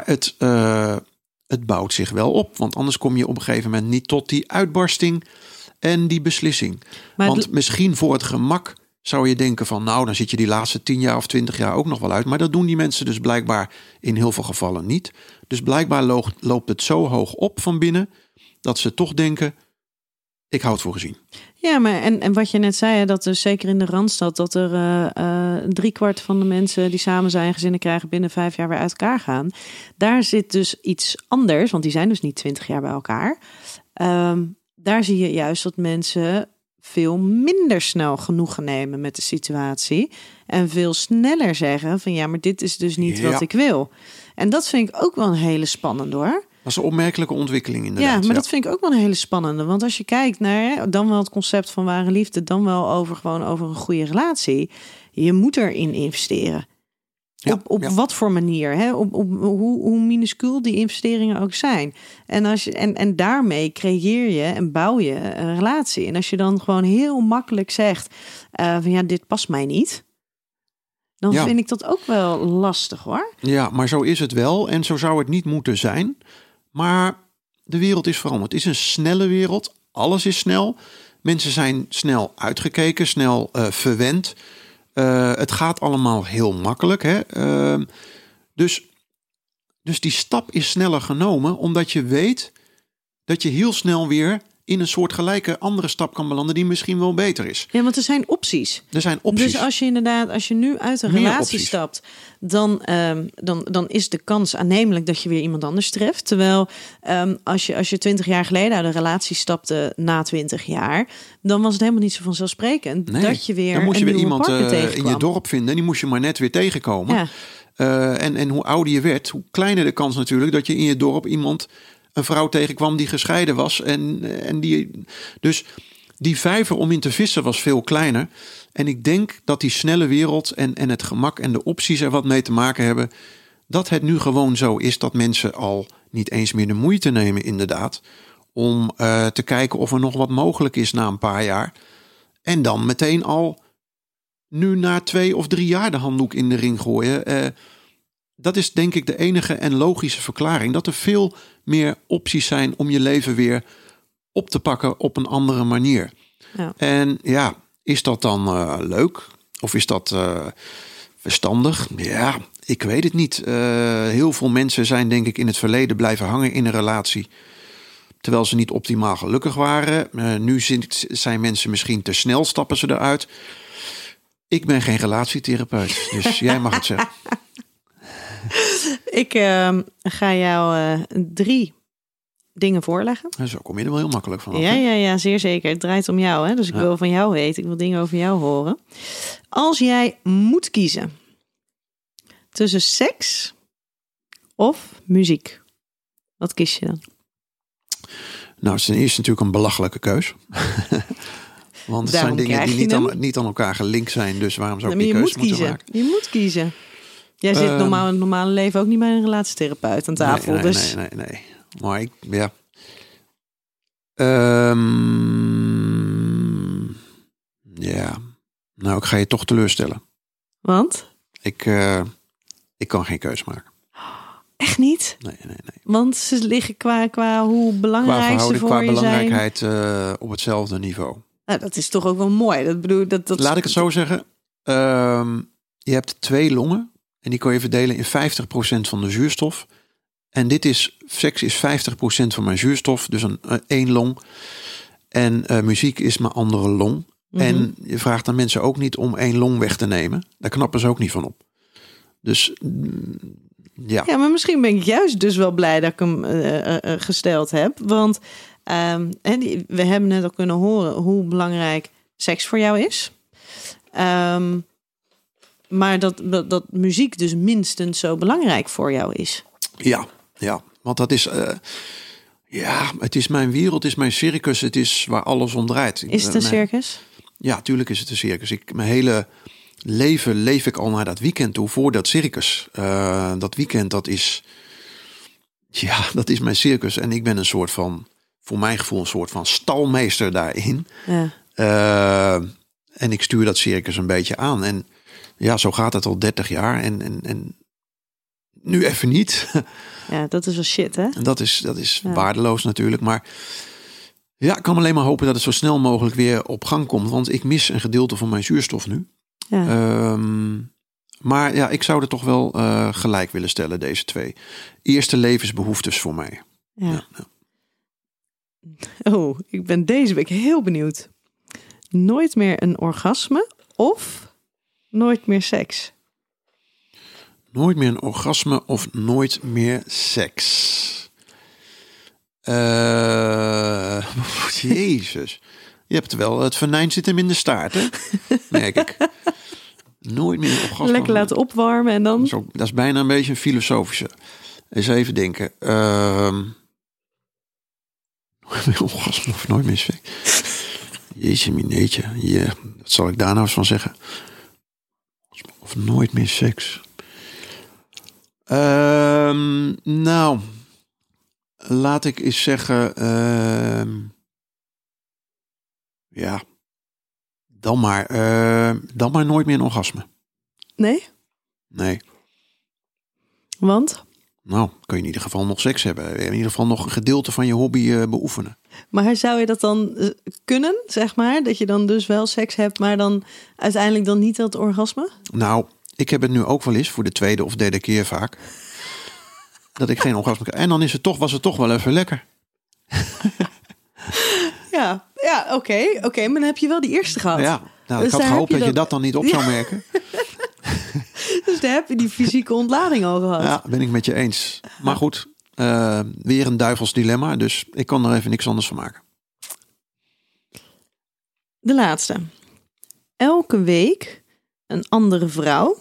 het bouwt zich wel op. Want anders kom je op een gegeven moment niet tot die uitbarsting en die beslissing. Want misschien voor het gemak zou je denken van, nou, dan zit je die laatste 10 jaar of 20 jaar ook nog wel uit. Maar dat doen die mensen dus blijkbaar in heel veel gevallen niet. Dus blijkbaar loopt het zo hoog op van binnen dat ze toch denken, ik hou het voor gezien. Ja, maar en wat je net zei, dat dus zeker in de Randstad, dat er 3/4 van de mensen die samen zijn, gezinnen krijgen, binnen 5 jaar weer uit elkaar gaan. Daar zit dus iets anders, want die zijn dus niet 20 jaar bij elkaar. Daar zie je juist dat mensen veel minder snel genoegen nemen met de situatie. En veel sneller zeggen van ja, maar dit is dus niet wat ik wil. En dat vind ik ook wel een hele spannende hoor. Dat is een opmerkelijke ontwikkeling inderdaad. Ja, maar dat vind ik ook wel een hele spannende. Want als je kijkt naar dan wel het concept van ware liefde, dan wel over een goede relatie. Je moet erin investeren. Ja, op wat voor manier, hè? Op hoe minuscuul die investeringen ook zijn. En daarmee creëer je en bouw je een relatie. En als je dan gewoon heel makkelijk zegt van ja, dit past mij niet, dan vind ik dat ook wel lastig hoor. Ja, maar zo is het wel. En zo zou het niet moeten zijn. Maar de wereld is veranderd. Het is een snelle wereld. Alles is snel. Mensen zijn snel uitgekeken, snel verwend. Het gaat allemaal heel makkelijk. Hè? Dus die stap is sneller genomen, omdat je weet dat je heel snel weer in een soort gelijke andere stap kan belanden die misschien wel beter is. Ja, want er zijn opties. Dus als je nu uit een relatie stapt, dan is de kans aannemelijk dat je weer iemand anders treft. Terwijl als je 20 jaar geleden uit een relatie stapte na 20 jaar, dan was het helemaal niet zo vanzelfsprekend dat je weer dan moest je weer iemand tegenkwam. in je dorp vinden. Die moest je maar net weer tegenkomen. Ja. En hoe ouder je werd, hoe kleiner de kans natuurlijk dat je in je dorp een vrouw tegenkwam die gescheiden was. Dus die vijver om in te vissen was veel kleiner. En ik denk dat die snelle wereld en het gemak en de opties er wat mee te maken hebben, dat het nu gewoon zo is dat mensen al niet eens meer de moeite nemen inderdaad om te kijken of er nog wat mogelijk is na een paar jaar. En dan meteen al nu na 2 of 3 jaar de handdoek in de ring gooien. Dat is denk ik de enige en logische verklaring. Dat er veel meer opties zijn om je leven weer op te pakken op een andere manier. Ja. En ja, is dat dan leuk? Of is dat verstandig? Ja, ik weet het niet. Heel veel mensen zijn denk ik in het verleden blijven hangen in een relatie, terwijl ze niet optimaal gelukkig waren. Nu zijn mensen misschien te snel, stappen ze eruit. Ik ben geen relatietherapeut, dus jij mag het zeggen. Ik ga jou 3 dingen voorleggen. En zo kom je er wel heel makkelijk van af. Ja, zeer zeker. Het draait om jou, hè? Dus ik wil van jou weten. Ik wil dingen over jou horen. Als jij moet kiezen tussen seks of muziek, wat kies je dan? Nou, ten eerste natuurlijk een belachelijke keus. Want het zijn dingen die niet aan elkaar gelinkt zijn. Dus waarom zou ik die keuze moeten maken? Je moet kiezen. Jij zit in het normale leven ook niet bij een relatietherapeut aan tafel. Nee. Maar Nou, ik ga je toch teleurstellen. Want? Ik kan geen keus maken. Echt niet? Nee. Want ze liggen qua hoe belangrijk ze voor je zijn. Qua belangrijkheid op hetzelfde niveau. Nou, dat is toch ook wel mooi. Laat ik het zo zeggen. Je hebt 2 longen. En die kan je verdelen in 50% van de zuurstof. En seks is 50% van mijn zuurstof. Dus één long. En muziek is mijn andere long. Mm-hmm. En je vraagt aan mensen ook niet om 1 long weg te nemen. Daar knappen ze ook niet van op. Dus ja. Ja, maar misschien ben ik juist dus wel blij dat ik hem gesteld heb. Want we hebben net al kunnen horen hoe belangrijk seks voor jou is. Maar dat muziek dus minstens zo belangrijk voor jou is. Ja. Want dat is... het is mijn wereld, het is mijn circus. Het is waar alles om draait. Is het een circus? Ja, tuurlijk is het een circus. Mijn hele leven leef ik al naar dat weekend toe voor dat circus. Dat weekend, dat is mijn circus. En ik ben een soort van, voor mijn gevoel, een soort van stalmeester daarin. Ja. En ik stuur dat circus een beetje aan. En ja, zo gaat het al 30 jaar. En nu even niet. Ja, dat is wel shit, hè? En dat is waardeloos natuurlijk. Maar ja, ik kan alleen maar hopen dat het zo snel mogelijk weer op gang komt. Want ik mis een gedeelte van mijn zuurstof nu. Ja. Maar ja, ik zou er toch wel gelijk willen stellen, deze 2. Eerste levensbehoeftes voor mij. Ja. Oh, ik ben deze week heel benieuwd. Nooit meer een orgasme of nooit meer seks? Nooit meer een orgasme of nooit meer seks? Jezus. Je hebt wel, het venijn zit hem in de staart, hè? Merk ik. Nooit meer een orgasme. Lekker laten opwarmen en dan? Dat is bijna een beetje een filosofische. Eens even denken. Nooit meer orgasme of nooit meer seks? Jeetje, mineetje. Ja, wat zal ik daar nou eens van zeggen? Of nooit meer seks? Nou, laat ik eens zeggen... ja, dan maar nooit meer een orgasme. Nee? Nee. Want? Nou, kun je in ieder geval nog seks hebben. In ieder geval nog een gedeelte van je hobby beoefenen. Maar zou je dat dan kunnen, zeg maar? Dat je dan dus wel seks hebt, maar dan uiteindelijk dan niet dat orgasme? Nou, ik heb het nu ook wel eens voor de 2e of 3e keer vaak. Dat ik geen orgasme krijg. En dan was het toch wel even lekker. Ja, oké, maar dan heb je wel die eerste gehad. Ja, nou, dus ik had gehoopt dat je dat dan niet op zou merken. Dus daar heb je die fysieke ontlading al gehad. Ja, ben ik met je eens. Maar goed, weer een duivels dilemma. Dus ik kan er even niks anders van maken. De laatste. Elke week een andere vrouw.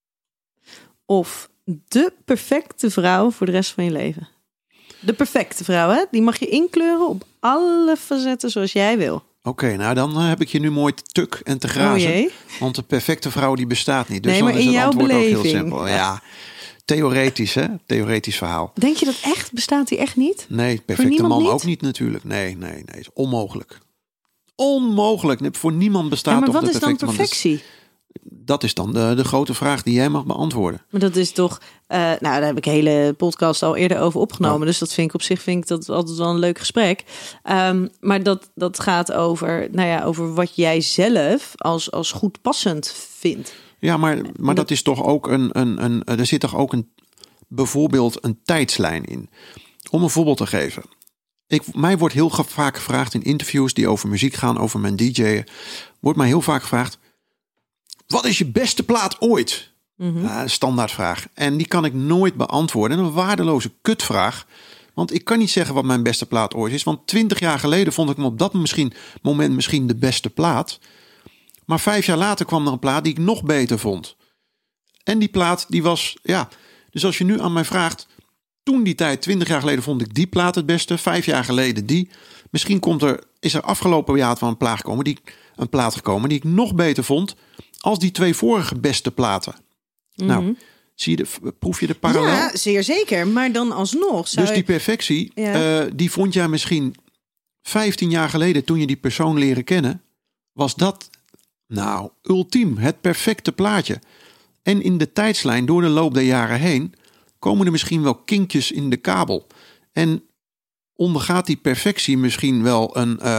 Of de perfecte vrouw voor de rest van je leven. De perfecte vrouw, hè? Die mag je inkleuren op alle facetten zoals jij wil. Oké, nou dan heb ik je nu mooi te tuk en te grazen. Oh jee. Want de perfecte vrouw die bestaat niet. Dus nee, maar dan is in het jouw antwoord beleving. ook heel simpel. Ja, theoretisch hè? Theoretisch verhaal. Denk je dat echt? Bestaat die echt niet? Nee, perfecte man niet? Ook niet natuurlijk. Nee, is onmogelijk. Onmogelijk. Voor niemand bestaat toch de perfecte man. Maar wat is dan perfectie? Dat is dan de grote vraag die jij mag beantwoorden. Maar dat is toch... daar heb ik een hele podcast al eerder over opgenomen. Dus dat vind ik dat altijd wel een leuk gesprek. Maar dat gaat over wat jij zelf als goed passend vindt. Ja, maar dat is toch ook er zit toch ook bijvoorbeeld een tijdslijn in. Om een voorbeeld te geven. Mij wordt heel vaak gevraagd in interviews die over muziek gaan, over mijn DJ'en. Wordt mij heel vaak gevraagd: wat is je beste plaat ooit? Mm-hmm. Standaardvraag. En die kan ik nooit beantwoorden. Een waardeloze kutvraag. Want ik kan niet zeggen wat mijn beste plaat ooit is. Want 20 jaar geleden vond ik hem op dat moment misschien de beste plaat. Maar 5 jaar later kwam er een plaat die ik nog beter vond. En die plaat die was, Dus als je nu aan mij vraagt, toen die tijd, 20 jaar geleden vond ik die plaat het beste. 5 jaar geleden die. Misschien is er afgelopen jaar wel een plaat gekomen die ik nog beter vond als die 2 vorige beste platen. Mm-hmm. Nou, proef je de parallel? Ja, zeer zeker. Maar dan alsnog. Dus die perfectie, die vond jij misschien 15 jaar geleden toen je die persoon leren kennen. Was dat ultiem, het perfecte plaatje. En in de tijdslijn, door de loop der jaren heen, komen er misschien wel kinkjes in de kabel. En ondergaat die perfectie misschien wel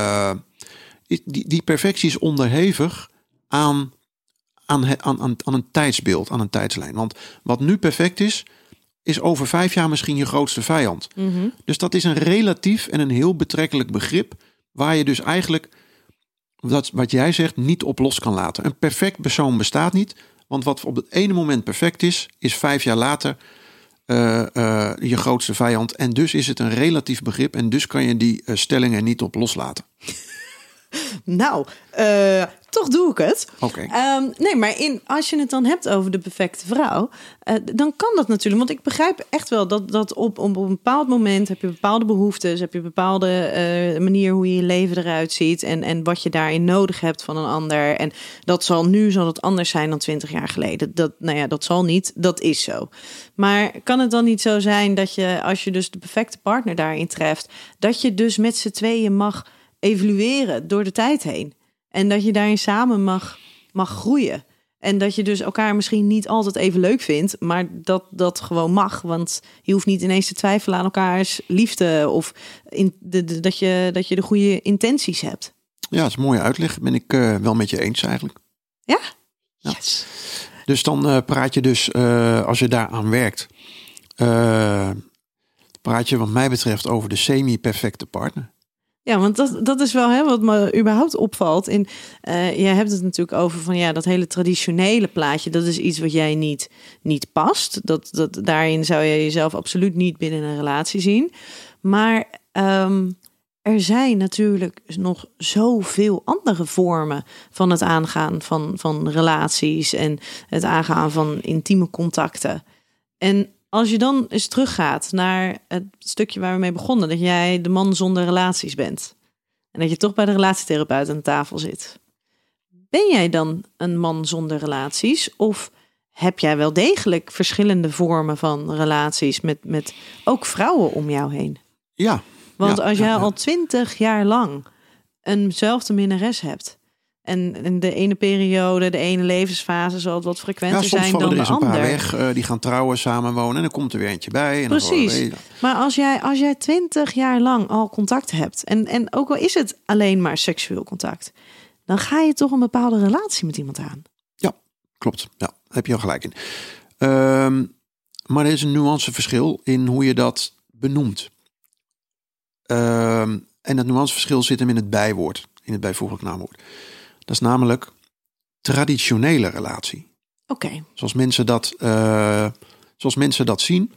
die perfectie is onderhevig aan een tijdsbeeld, aan een tijdslijn. Want wat nu perfect is over 5 jaar misschien je grootste vijand. Mm-hmm. Dus dat is een relatief en een heel betrekkelijk begrip, waar je dus eigenlijk, wat jij zegt, niet op los kan laten. Een perfect persoon bestaat niet, want wat op het ene moment perfect is 5 jaar later je grootste vijand. En dus is het een relatief begrip en dus kan je die stelling er niet op loslaten. Nou, toch doe ik het. Oké. Nee, maar als je het dan hebt over de perfecte vrouw, dan kan dat natuurlijk. Want ik begrijp echt wel dat op een bepaald moment heb je bepaalde behoeftes, heb je een bepaalde manier hoe je leven eruit ziet en wat je daarin nodig hebt van een ander. En dat zal het anders zijn dan 20 jaar geleden. Dat zal niet. Dat is zo. Maar kan het dan niet zo zijn dat je, als je dus de perfecte partner daarin treft, dat je dus met z'n tweeën mag evolueren door de tijd heen? En dat je daarin samen mag groeien. En dat je dus elkaar misschien niet altijd even leuk vindt, maar dat gewoon mag. Want je hoeft niet ineens te twijfelen aan elkaars liefde of dat je de goede intenties hebt. Ja, dat is een mooie uitleg. Ben ik wel met je eens eigenlijk. Ja? Ja. Yes. Dus dan praat je dus, als je daaraan werkt, praat je wat mij betreft over de semi-perfecte partner. Ja, want dat is wel wat me überhaupt opvalt. Jij hebt het natuurlijk over van dat hele traditionele plaatje. Dat is iets wat jij niet past. Daarin zou je jezelf absoluut niet binnen een relatie zien. Maar er zijn natuurlijk nog zoveel andere vormen van het aangaan van relaties en het aangaan van intieme contacten. En als je dan eens teruggaat naar het stukje waar we mee begonnen, dat jij de man zonder relaties bent en dat je toch bij de relatietherapeut aan tafel zit. Ben jij dan een man zonder relaties of heb jij wel degelijk verschillende vormen van relaties met ook vrouwen om jou heen? Ja. Want als jij al 20 jaar lang eenzelfde minnares hebt en de ene periode, de ene levensfase zal het wat frequenter zijn dan de ander. Soms vallen er eens een paar weg, die gaan trouwen, samenwonen en dan komt er weer eentje bij. En precies. Maar als jij 20 jaar lang al contact hebt en ook al is het alleen maar seksueel contact, dan ga je toch een bepaalde relatie met iemand aan. Ja, klopt. Ja, daar heb je al gelijk in. Maar er is een nuanceverschil in hoe je dat benoemt. En dat nuanceverschil zit hem in het bijwoord, in het bijvoeglijk naamwoord. Dat is namelijk traditionele relatie. Oké. Zoals mensen dat zien.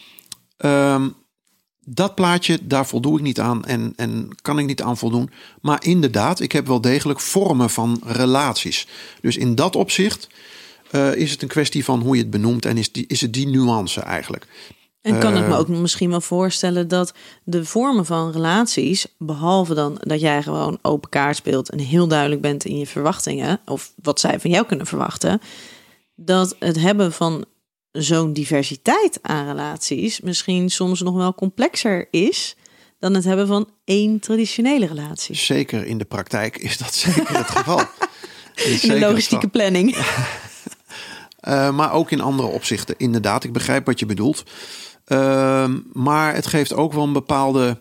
Dat plaatje, daar voldoe ik niet aan en kan ik niet aan voldoen. Maar inderdaad, ik heb wel degelijk vormen van relaties. Dus in dat opzicht is het een kwestie van hoe je het benoemt en is het die nuance eigenlijk. En kan ik me ook misschien wel voorstellen dat de vormen van relaties, behalve dan dat jij gewoon open kaart speelt en heel duidelijk bent in je verwachtingen, of wat zij van jou kunnen verwachten, dat het hebben van zo'n diversiteit aan relaties misschien soms nog wel complexer is dan het hebben van één traditionele relatie. Zeker in de praktijk is dat zeker het geval. In de logistieke planning. Maar ook in andere opzichten. Inderdaad, ik begrijp wat je bedoelt. Maar het geeft ook wel een bepaalde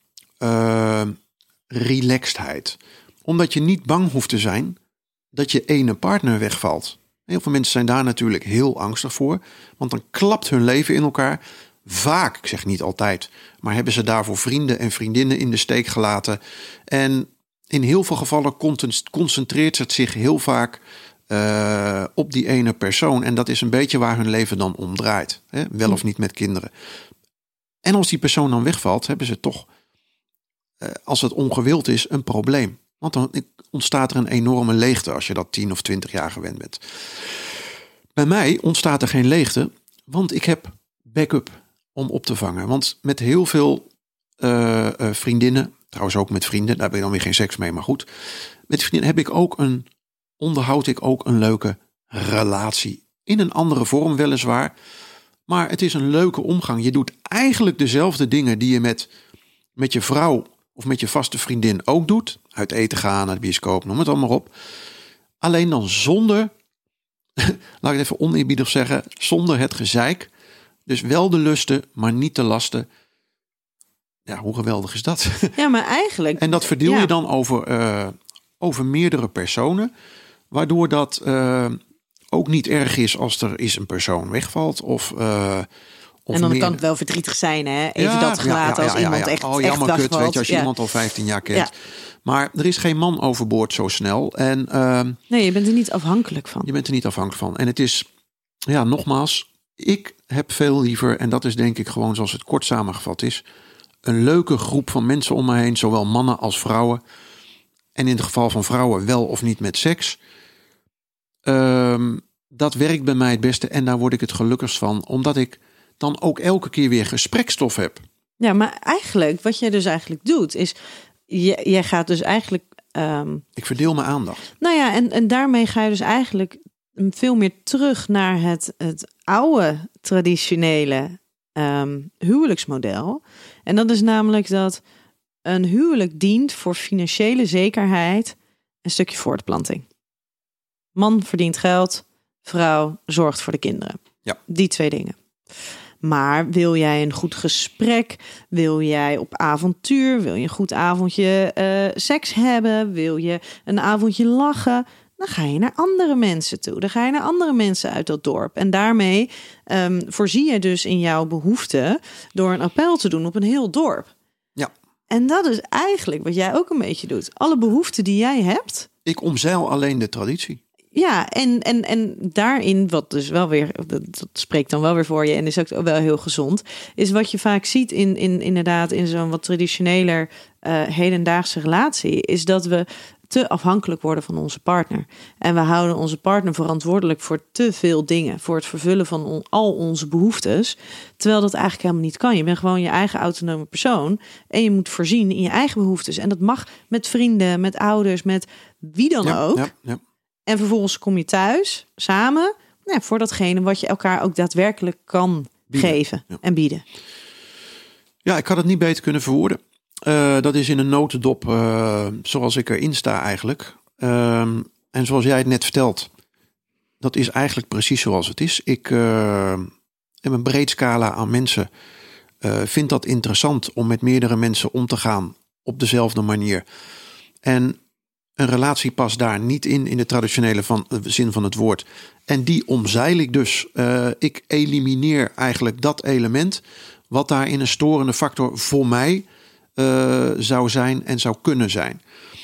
relaxedheid. Omdat je niet bang hoeft te zijn dat je ene partner wegvalt. Heel veel mensen zijn daar natuurlijk heel angstig voor. Want dan klapt hun leven in elkaar. Vaak, ik zeg niet altijd, maar hebben ze daarvoor vrienden en vriendinnen in de steek gelaten. En in heel veel gevallen concentreert het zich heel vaak op die ene persoon. En dat is een beetje waar hun leven dan om draait. Hè? Wel of niet met kinderen. En als die persoon dan wegvalt, hebben ze toch, als het ongewild is, een probleem. Want dan ontstaat er een enorme leegte als je dat 10 of 20 jaar gewend bent. Bij mij ontstaat er geen leegte, want ik heb backup om op te vangen. Want met heel veel vriendinnen, trouwens ook met vrienden, daar heb ik dan weer geen seks mee, maar goed. Met vriendinnen onderhoud ik ook een leuke relatie. In een andere vorm weliswaar, maar het is een leuke omgang. Je doet eigenlijk dezelfde dingen die je met je vrouw of met je vaste vriendin ook doet. Uit eten gaan, naar de bioscoop, noem het allemaal op. Alleen dan zonder, laat ik het even oneerbiedig zeggen, zonder het gezeik. Dus wel de lusten, maar niet de lasten. Ja, hoe geweldig is dat? Ja, maar eigenlijk... En dat verdeel je dan over meerdere personen. Waardoor dat ook niet erg is als er eens een persoon wegvalt. Of en dan kan het wel verdrietig zijn, hè? Even dat gelaten als iemand echt jammer echt kut, wegvalt. weet je, als je iemand al 15 jaar kent. Ja. Maar er is geen man overboord zo snel. En, nee, je bent er niet afhankelijk van. Je bent er niet afhankelijk van. En het is, nogmaals, ik heb veel liever, en dat is denk ik gewoon zoals het kort samengevat is, een leuke groep van mensen om me heen, zowel mannen als vrouwen. En in het geval van vrouwen wel of niet met seks. Dat werkt bij mij het beste en daar word ik het gelukkigst van. Omdat ik dan ook elke keer weer gesprekstof heb. Ja, maar eigenlijk, wat jij dus eigenlijk doet, is jij gaat dus eigenlijk... Ik verdeel mijn aandacht. Nou ja, en daarmee ga je dus eigenlijk veel meer terug naar het oude traditionele huwelijksmodel. En dat is namelijk dat een huwelijk dient voor financiële zekerheid, een stukje voortplanting. Man verdient geld, vrouw zorgt voor de kinderen. Ja. Die 2 dingen. Maar wil jij een goed gesprek? Wil jij op avontuur? Wil je een goed avondje seks hebben? Wil je een avondje lachen? Dan ga je naar andere mensen toe. Dan ga je naar andere mensen uit dat dorp. En daarmee voorzie je dus in jouw behoeften door een appel te doen op een heel dorp. Ja. En dat is eigenlijk wat jij ook een beetje doet. Alle behoeften die jij hebt. Ik omzeil alleen de traditie. Ja, en daarin, wat dus wel weer, dat spreekt dan wel weer voor je en is ook wel heel gezond, is wat je vaak ziet inderdaad in zo'n wat traditioneler hedendaagse relatie, is dat we te afhankelijk worden van onze partner. En we houden onze partner verantwoordelijk voor te veel dingen, voor het vervullen van al onze behoeftes, terwijl dat eigenlijk helemaal niet kan. Je bent gewoon je eigen autonome persoon en je moet voorzien in je eigen behoeftes. En dat mag met vrienden, met ouders, met wie dan ook. Ja. En vervolgens kom je thuis samen voor datgene wat je elkaar ook daadwerkelijk kan geven en bieden. Ja, ik had het niet beter kunnen verwoorden. Dat is in een notendop zoals ik erin sta eigenlijk. En zoals jij het net vertelt, dat is eigenlijk precies zoals het is. Ik heb een breed scala aan mensen. Vind dat interessant om met meerdere mensen om te gaan op dezelfde manier. En een relatie past daar niet in de traditionele zin van het woord. En die omzeil ik dus. Ik elimineer eigenlijk dat element wat daarin een storende factor voor mij zou zijn en zou kunnen zijn.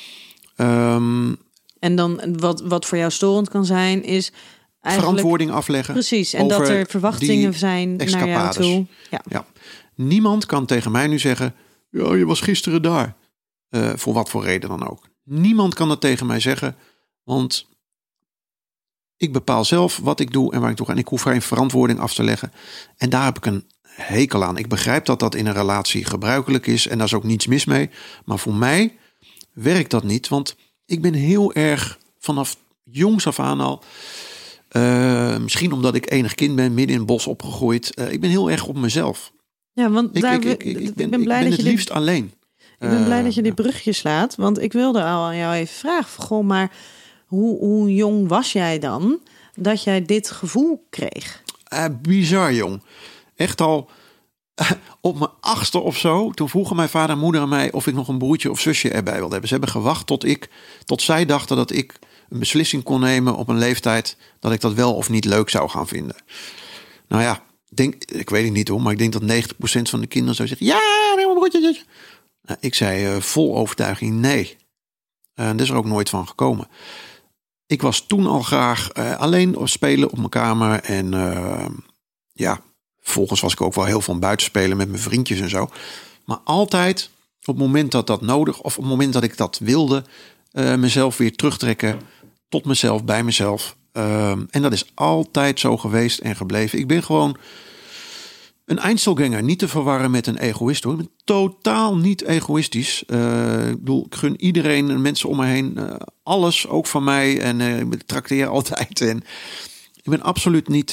En dan wat voor jou storend kan zijn is eigenlijk verantwoording afleggen. Precies, en dat er verwachtingen zijn naar jou toe. Ja. Niemand kan tegen mij nu zeggen, ja, je was gisteren daar. Voor wat voor reden dan ook. Niemand kan dat tegen mij zeggen, want ik bepaal zelf wat ik doe en waar ik toe ga. En ik hoef geen verantwoording af te leggen. En daar heb ik een hekel aan. Ik begrijp dat dat in een relatie gebruikelijk is en daar is ook niets mis mee. Maar voor mij werkt dat niet, want ik ben heel erg vanaf jongs af aan al, misschien omdat ik enig kind ben, midden in het bos opgegroeid. Ik ben heel erg op mezelf. Ja, want ik ben het liefst alleen. Ik ben blij dat je dit brugje slaat, want ik wilde al aan jou even vragen. Goh, maar hoe jong was jij dan dat jij dit gevoel kreeg? Bizar jong. Echt al op mijn 8e of zo. Toen vroegen mijn vader en moeder aan mij of ik nog een broertje of zusje erbij wilde hebben. Ze hebben gewacht tot zij dachten dat ik een beslissing kon nemen op een leeftijd dat ik dat wel of niet leuk zou gaan vinden. Nou ja, ik weet het niet hoor, maar ik denk dat 90% van de kinderen zou zeggen, ja, een broertje. Ik zei vol overtuiging nee. Dat is er ook nooit van gekomen. Ik was toen al graag alleen spelen op mijn kamer en Vervolgens was ik ook wel heel veel buiten spelen met mijn vriendjes en zo. Maar altijd op het moment dat dat nodig, of op het moment dat ik dat wilde, mezelf weer terugtrekken tot mezelf, bij mezelf. En dat is altijd zo geweest en gebleven. Ik ben gewoon een Einzelganger, niet te verwarren met een egoïst hoor. Ik ben totaal niet egoïstisch. Ik gun iedereen, mensen om me heen, alles, ook van mij. En ik trakteer altijd. En ik ben absoluut niet.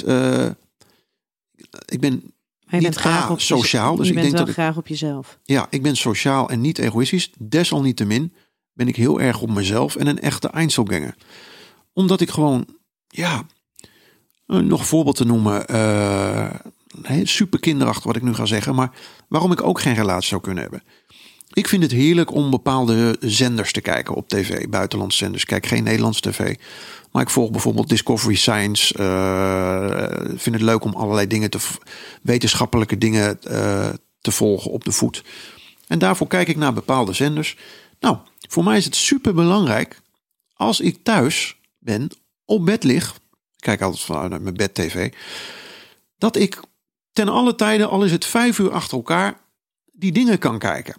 Ik ben niet graag op sociaal. Dus je ik bent denk wel graag op jezelf. Ja, ik ben sociaal en niet egoïstisch. Desalniettemin ben ik heel erg op mezelf en een echte Einzelganger. Omdat ik gewoon, nog een voorbeeld te noemen. Super kinderachtig wat ik nu ga zeggen. Maar waarom ik ook geen relatie zou kunnen hebben. Ik vind het heerlijk om bepaalde zenders te kijken op tv. Buitenlandse zenders. Ik kijk geen Nederlandse tv. Maar ik volg bijvoorbeeld Discovery Science. Vind het leuk om allerlei wetenschappelijke dingen te volgen op de voet. En daarvoor kijk ik naar bepaalde zenders. Nou, voor mij is het super belangrijk als ik thuis ben, op bed lig. Ik kijk altijd vanuit mijn bed tv. Dat ik ten alle tijden, al is het 5 uur achter elkaar, die dingen kan kijken.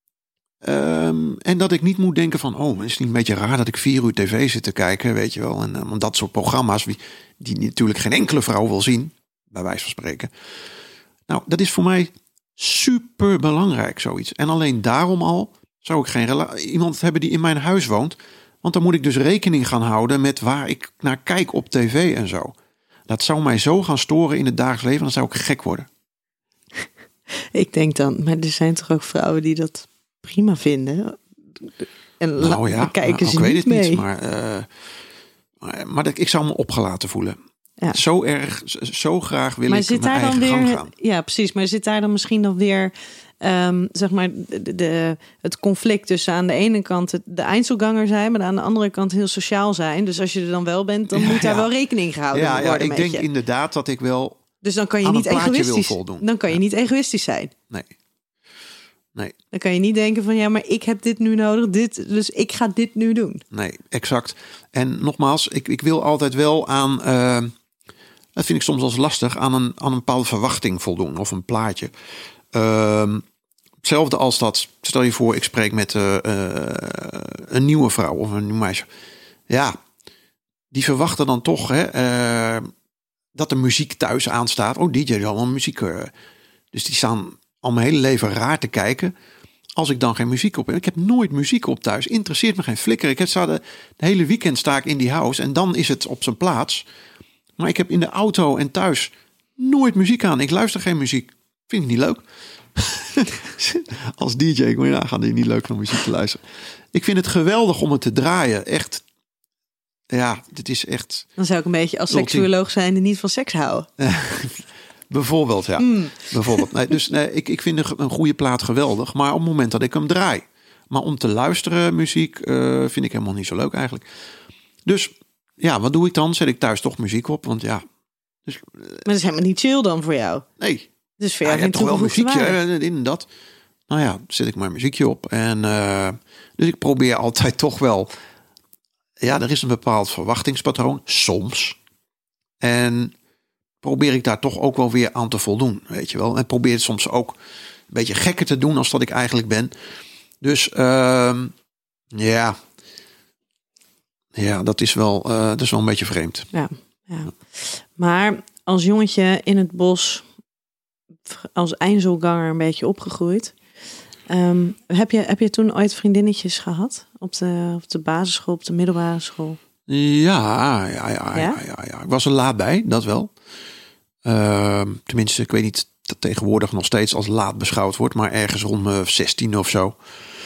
En dat ik niet moet denken van, is het niet een beetje raar dat ik 4 uur tv zit te kijken, weet je wel. En want dat soort programma's, die natuurlijk geen enkele vrouw wil zien, bij wijze van spreken. Nou, dat is voor mij super belangrijk, zoiets. En alleen daarom al zou ik geen iemand hebben die in mijn huis woont. Want dan moet ik dus rekening gaan houden met waar ik naar kijk op tv en zo. Dat zou mij zo gaan storen in het dagelijks leven, dan zou ik gek worden. Ik denk dan, maar er zijn toch ook vrouwen die dat prima vinden? En kijken ze niet mee. Niet, maar ik zou me opgelaten voelen. Ja. Zo graag wil ik mijn eigen gang gaan. Ja, precies. Maar zit daar dan misschien nog weer zeg maar het conflict tussen aan de ene kant de Einzelganger zijn, maar aan de andere kant heel sociaal zijn. Dus als je er dan wel bent, dan moet daar wel rekening gehouden worden. Ja, ik denk inderdaad dat ik wel. Dus dan kan je niet egoïstisch voldoen. Dan kan je niet egoïstisch zijn. Nee. Dan kan je niet denken van maar ik heb dit nu nodig, dus ik ga dit nu doen. Nee, exact. En nogmaals, ik wil altijd wel aan, dat vind ik soms als lastig, aan een bepaalde verwachting voldoen of een plaatje. Hetzelfde als dat, stel je voor, ik spreek met een nieuwe vrouw of een nieuw meisje. Ja, die verwachten dan toch dat de muziek thuis aanstaat. Oh, DJ is allemaal muziek. Dus die staan al mijn hele leven raar te kijken als ik dan geen muziek op heb. Ik heb nooit muziek op thuis. Interesseert me geen flikker. De hele weekend sta ik in die house en dan is het op zijn plaats. Maar ik heb in de auto en thuis nooit muziek aan. Ik luister geen muziek. Vind ik niet leuk. Als DJ, ik moet je nagaan, die niet leuk om muziek te luisteren. Ik vind het geweldig om het te draaien. Echt. Ja, dit is echt. Dan zou ik een beetje als seksuoloog zijn en niet van seks houden. Bijvoorbeeld, ja. Bijvoorbeeld. Ik vind een goede plaat geweldig. Maar op het moment dat ik hem draai. Maar om te luisteren muziek vind ik helemaal niet zo leuk eigenlijk. Dus ja, wat doe ik dan? Zet ik thuis toch muziek op? Want ja. Dus, maar dat is helemaal niet chill dan voor jou. Nee. Dus voor jou geen toch wel muziekje en dat. Nou ja, zet ik mijn muziekje op. En dus ik probeer altijd toch wel. Ja, er is een bepaald verwachtingspatroon. Soms. En probeer ik daar toch ook wel weer aan te voldoen. Weet je wel. En probeer het soms ook een beetje gekker te doen als dat ik eigenlijk ben. Dus ja. Ja, dat is wel een beetje vreemd. Ja. Maar als jongetje in het bos, als Einzelganger een beetje opgegroeid. Heb je toen ooit vriendinnetjes gehad? Op de basisschool, op de middelbare school? Ja. Ik was er laat bij, dat wel. Tenminste, ik weet niet dat tegenwoordig nog steeds als laat beschouwd wordt. Maar ergens rond mijn 16 of zo.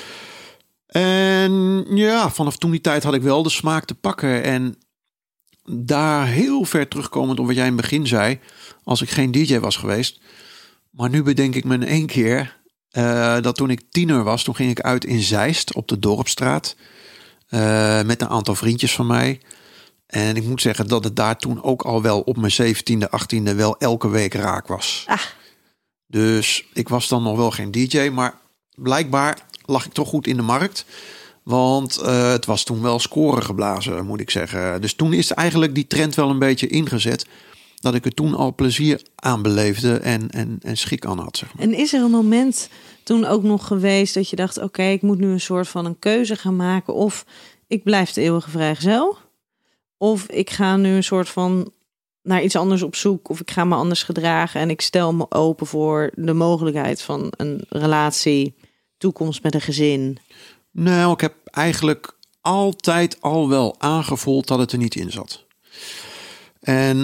En ja, vanaf toen die tijd had ik wel de smaak te pakken. En daar heel ver terugkomend op wat jij in het begin zei. Als ik geen DJ was geweest. Maar nu bedenk ik me in één keer dat toen ik tiener was. Toen ging ik uit in Zeist op de Dorpsstraat. Met een aantal vriendjes van mij. En ik moet zeggen dat het daar toen ook al wel op mijn 17e, 18e wel elke week raak was. Dus ik was dan nog wel geen DJ. Maar blijkbaar lag ik toch goed in de markt. Want het was toen wel scoren geblazen, moet ik zeggen. Dus toen is eigenlijk die trend wel een beetje ingezet. dat ik er toen al plezier aan beleefde en schik aan had. Zeg maar. En is er een moment toen ook nog geweest dat je dacht, oké, ik moet nu een soort van een keuze gaan maken, of ik blijf de eeuwige vrijgezel, of ik ga nu een soort van naar iets anders op zoek, of ik ga me anders gedragen en ik stel me open voor de mogelijkheid van een relatie, toekomst met een gezin? Nou, ik heb eigenlijk altijd al wel aangevoeld dat het er niet in zat. En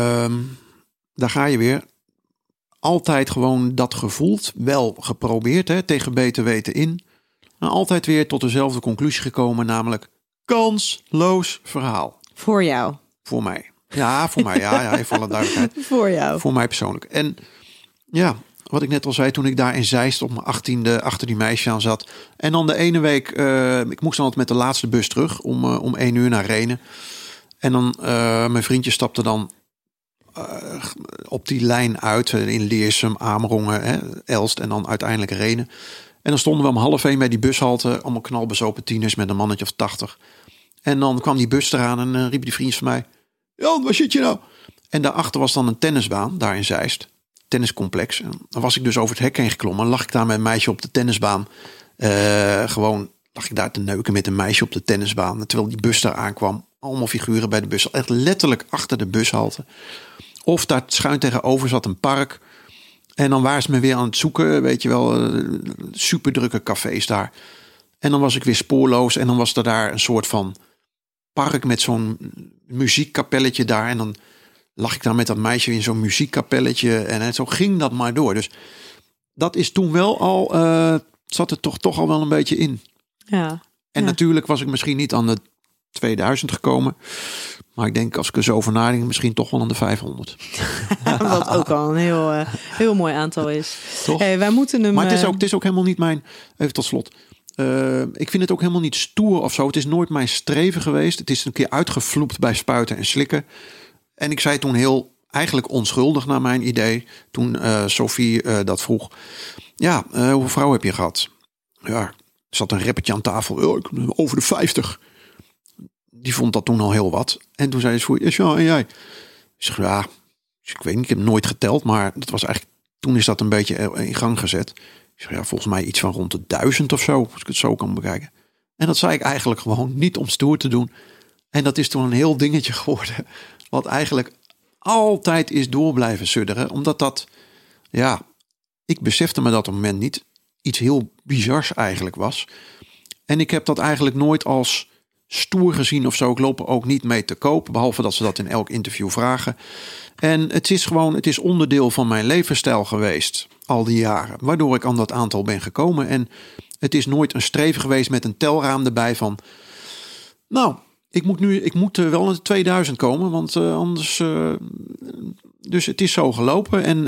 daar ga je weer. Altijd gewoon dat gevoeld, wel geprobeerd, hè, tegen beter weten in. Maar altijd weer tot dezelfde conclusie gekomen, namelijk kansloos verhaal. Voor jou? Voor mij. Ja, voor mij. Ja, voor alle duidelijkheid. Voor jou? Voor mij persoonlijk. En ja, wat ik net al zei, toen ik daar in Zeist op mijn 18e achter die meisje aan zat. En dan de ene week, ik moest dan altijd met de laatste bus terug om 1 uur naar Renen. En dan, mijn vriendje stapte dan op die lijn uit in Leersum, Amerongen, Elst en dan uiteindelijk Renen. En dan stonden we om 12:30 bij die bushalte, allemaal knalbezopen tieners met een mannetje of 80. En dan kwam die bus eraan en riep die vriendjes van mij: Jan, waar zit je nou? En daarachter was dan een tennisbaan, daar in Zeist. Tenniscomplex. En dan was ik dus over het hek heen geklommen. Lag ik daar met een meisje op de tennisbaan. Gewoon lag ik daar te neuken met een meisje op de tennisbaan. Terwijl die bus daar aankwam. Allemaal figuren bij de bus. Echt letterlijk achter de bushalte. Of daar schuin tegenover zat een park. En dan waren ze me weer aan het zoeken. Weet je wel, super drukke cafés daar. En dan was ik weer spoorloos. En dan was er daar een soort van park met zo'n muziekkapelletje daar. En dan lag ik daar met dat meisje in zo'n muziekkapelletje. En zo ging dat maar door. Dus dat is toen wel al, zat er toch al wel een beetje in. Ja. En natuurlijk was ik misschien niet aan de 2000 gekomen. Maar ik denk, als ik er zo over nadenk, misschien toch wel aan de 500. Wat ook al een heel mooi aantal is. Toch? Hey, wij moeten hem. Maar het is ook helemaal niet mijn. Even tot slot. Ik vind het ook helemaal niet stoer of zo. Het is nooit mijn streven geweest. Het is een keer uitgevloept bij spuiten en slikken. En ik zei toen eigenlijk onschuldig naar mijn idee. Toen Sophie dat vroeg. Ja, hoeveel vrouwen heb je gehad? Ja, er zat een rappertje aan tafel. Ik ben over de 50. Die vond dat toen al heel wat. En toen zei ze voor je, ja, en jij? Ik zeg, ja, ik weet niet, ik heb nooit geteld. Maar dat was eigenlijk, toen is dat een beetje in gang gezet. Ik zeg, ja, volgens mij iets van rond de 1000 of zo. Als ik het zo kan bekijken. En dat zei ik eigenlijk gewoon niet om stoer te doen. En dat is toen een heel dingetje geworden. Wat eigenlijk altijd is door blijven sudderen. Omdat dat, ja, ik besefte me dat op het moment niet. Iets heel bizars eigenlijk was. En ik heb dat eigenlijk nooit als stoer gezien of zo. Ik loop er ook niet mee te koop. Behalve dat ze dat in elk interview vragen. En het is onderdeel van mijn levensstijl geweest. Al die jaren. Waardoor ik aan dat aantal ben gekomen. En het is nooit een streven geweest met een telraam erbij van, nou, ik moet wel naar de 2000 komen. Want anders, dus het is zo gelopen. En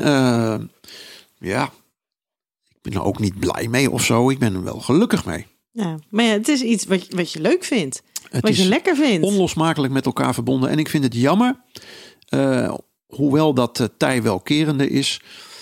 ja, ik ben er ook niet blij mee of zo. Ik ben er wel gelukkig mee. Ja, maar ja, het is iets wat je leuk vindt. Wat je lekker vindt. Onlosmakelijk met elkaar verbonden. En ik vind het jammer, hoewel dat tij wel kerende is,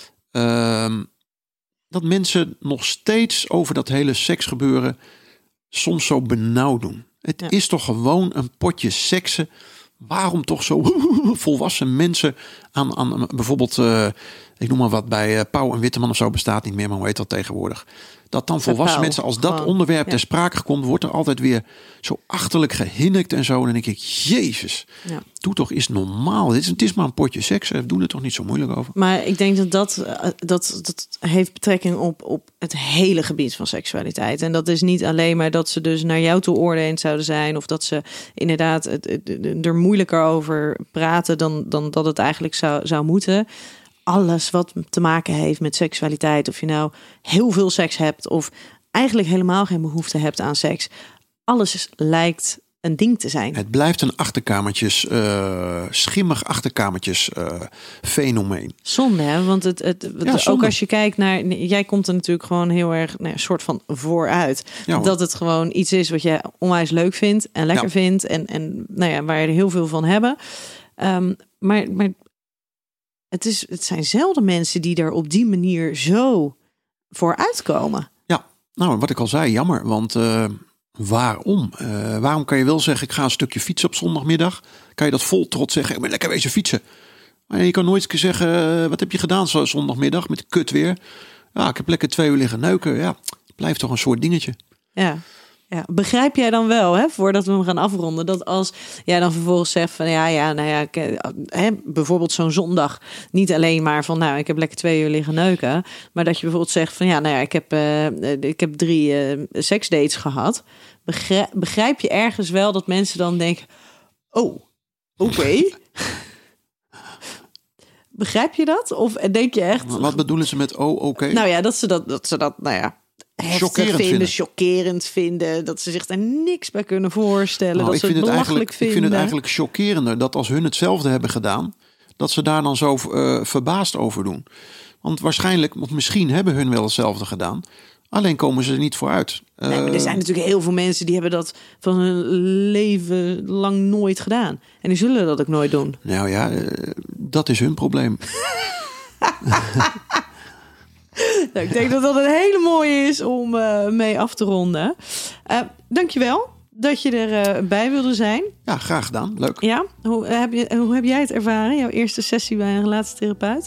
dat mensen nog steeds over dat hele seksgebeuren soms zo benauwd doen. Het is toch gewoon een potje seksen. Waarom toch zo volwassen mensen aan bijvoorbeeld, ik noem maar wat, bij Pauw en Witteman of zo, bestaat niet meer, maar hoe heet dat tegenwoordig? Dat dan volwassen mensen, als dat onderwerp ter sprake komt, wordt er altijd weer zo achterlijk gehinnikt en zo. En dan denk ik, Jezus, doe toch eens normaal. Het is maar een potje seks. Doe er toch niet zo moeilijk over. Maar ik denk dat heeft betrekking op het hele gebied van seksualiteit. En dat is niet alleen maar dat ze dus naar jou toe oordelend zouden zijn, of dat ze inderdaad er moeilijker over praten dan dat het eigenlijk zou moeten. Alles wat te maken heeft met seksualiteit, of je nou heel veel seks hebt of eigenlijk helemaal geen behoefte hebt aan seks, alles lijkt een ding te zijn. Het blijft een achterkamertjes, schimmig achterkamertjes fenomeen. Zonde, hè? Want zonde. Ook als je kijkt naar, jij komt er natuurlijk gewoon heel erg een soort van vooruit. Ja, dat het gewoon iets is wat je onwijs leuk vindt en lekker vindt en nou ja, waar je er heel veel van hebben. Maar het zijn zelden mensen die er op die manier zo voor uitkomen. Ja, nou, wat ik al zei, jammer. Want waarom? Waarom kan je wel zeggen, ik ga een stukje fietsen op zondagmiddag? Kan je dat vol trots zeggen, ik ben lekker wezen fietsen. En je kan nooit zeggen, wat heb je gedaan zondagmiddag met kut weer? Ja, ik heb lekker 2 uur liggen neuken. Ja, blijft toch een soort dingetje. Ja. Begrijp jij dan wel, hè, voordat we hem gaan afronden, dat als jij dan vervolgens zegt van bijvoorbeeld zo'n zondag, niet alleen maar van ik heb lekker 2 uur liggen neuken, maar dat je bijvoorbeeld zegt van ik heb 3 seksdates gehad. Begrijp je ergens wel dat mensen dan denken, oh, oké. Begrijp je dat? Of denk je echt... Wat bedoelen ze met oké? Nou ja, dat ze dat chockerend vinden. Dat ze zich er niks bij kunnen voorstellen. Dat ze het belachelijk vinden. Ik vind het eigenlijk chockerender dat als hun hetzelfde hebben gedaan, dat ze daar dan zo verbaasd over doen. Want waarschijnlijk, of misschien hebben hun wel hetzelfde gedaan. Alleen komen ze er niet vooruit. Nee, maar er zijn natuurlijk heel veel mensen die hebben dat van hun leven lang nooit gedaan. En die zullen dat ook nooit doen. Nou ja, dat is hun probleem. Nou, ik denk dat dat een hele mooie is om mee af te ronden. Dankjewel dat je erbij wilde zijn. Ja, graag gedaan. Leuk. Ja, hoe heb jij het ervaren? Jouw eerste sessie bij een relatietherapeut?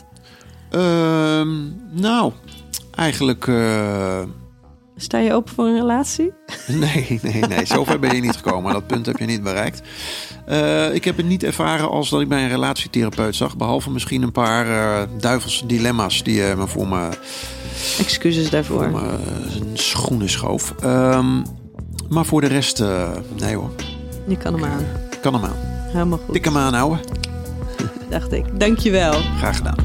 Nou, eigenlijk... Sta je open voor een relatie? Nee. Zover ben je niet gekomen. Dat punt heb je niet bereikt. Ik heb het niet ervaren als dat ik bij een relatietherapeut zag. Behalve misschien een paar duivelse dilemma's die me voor me... Excuses daarvoor. Voor me schoenen schoof. Maar voor de rest, nee hoor. Je kan hem aan. Kan hem aan. Helemaal goed. Tik hem aan, ouwe. Dacht ik. Dankjewel. Graag gedaan.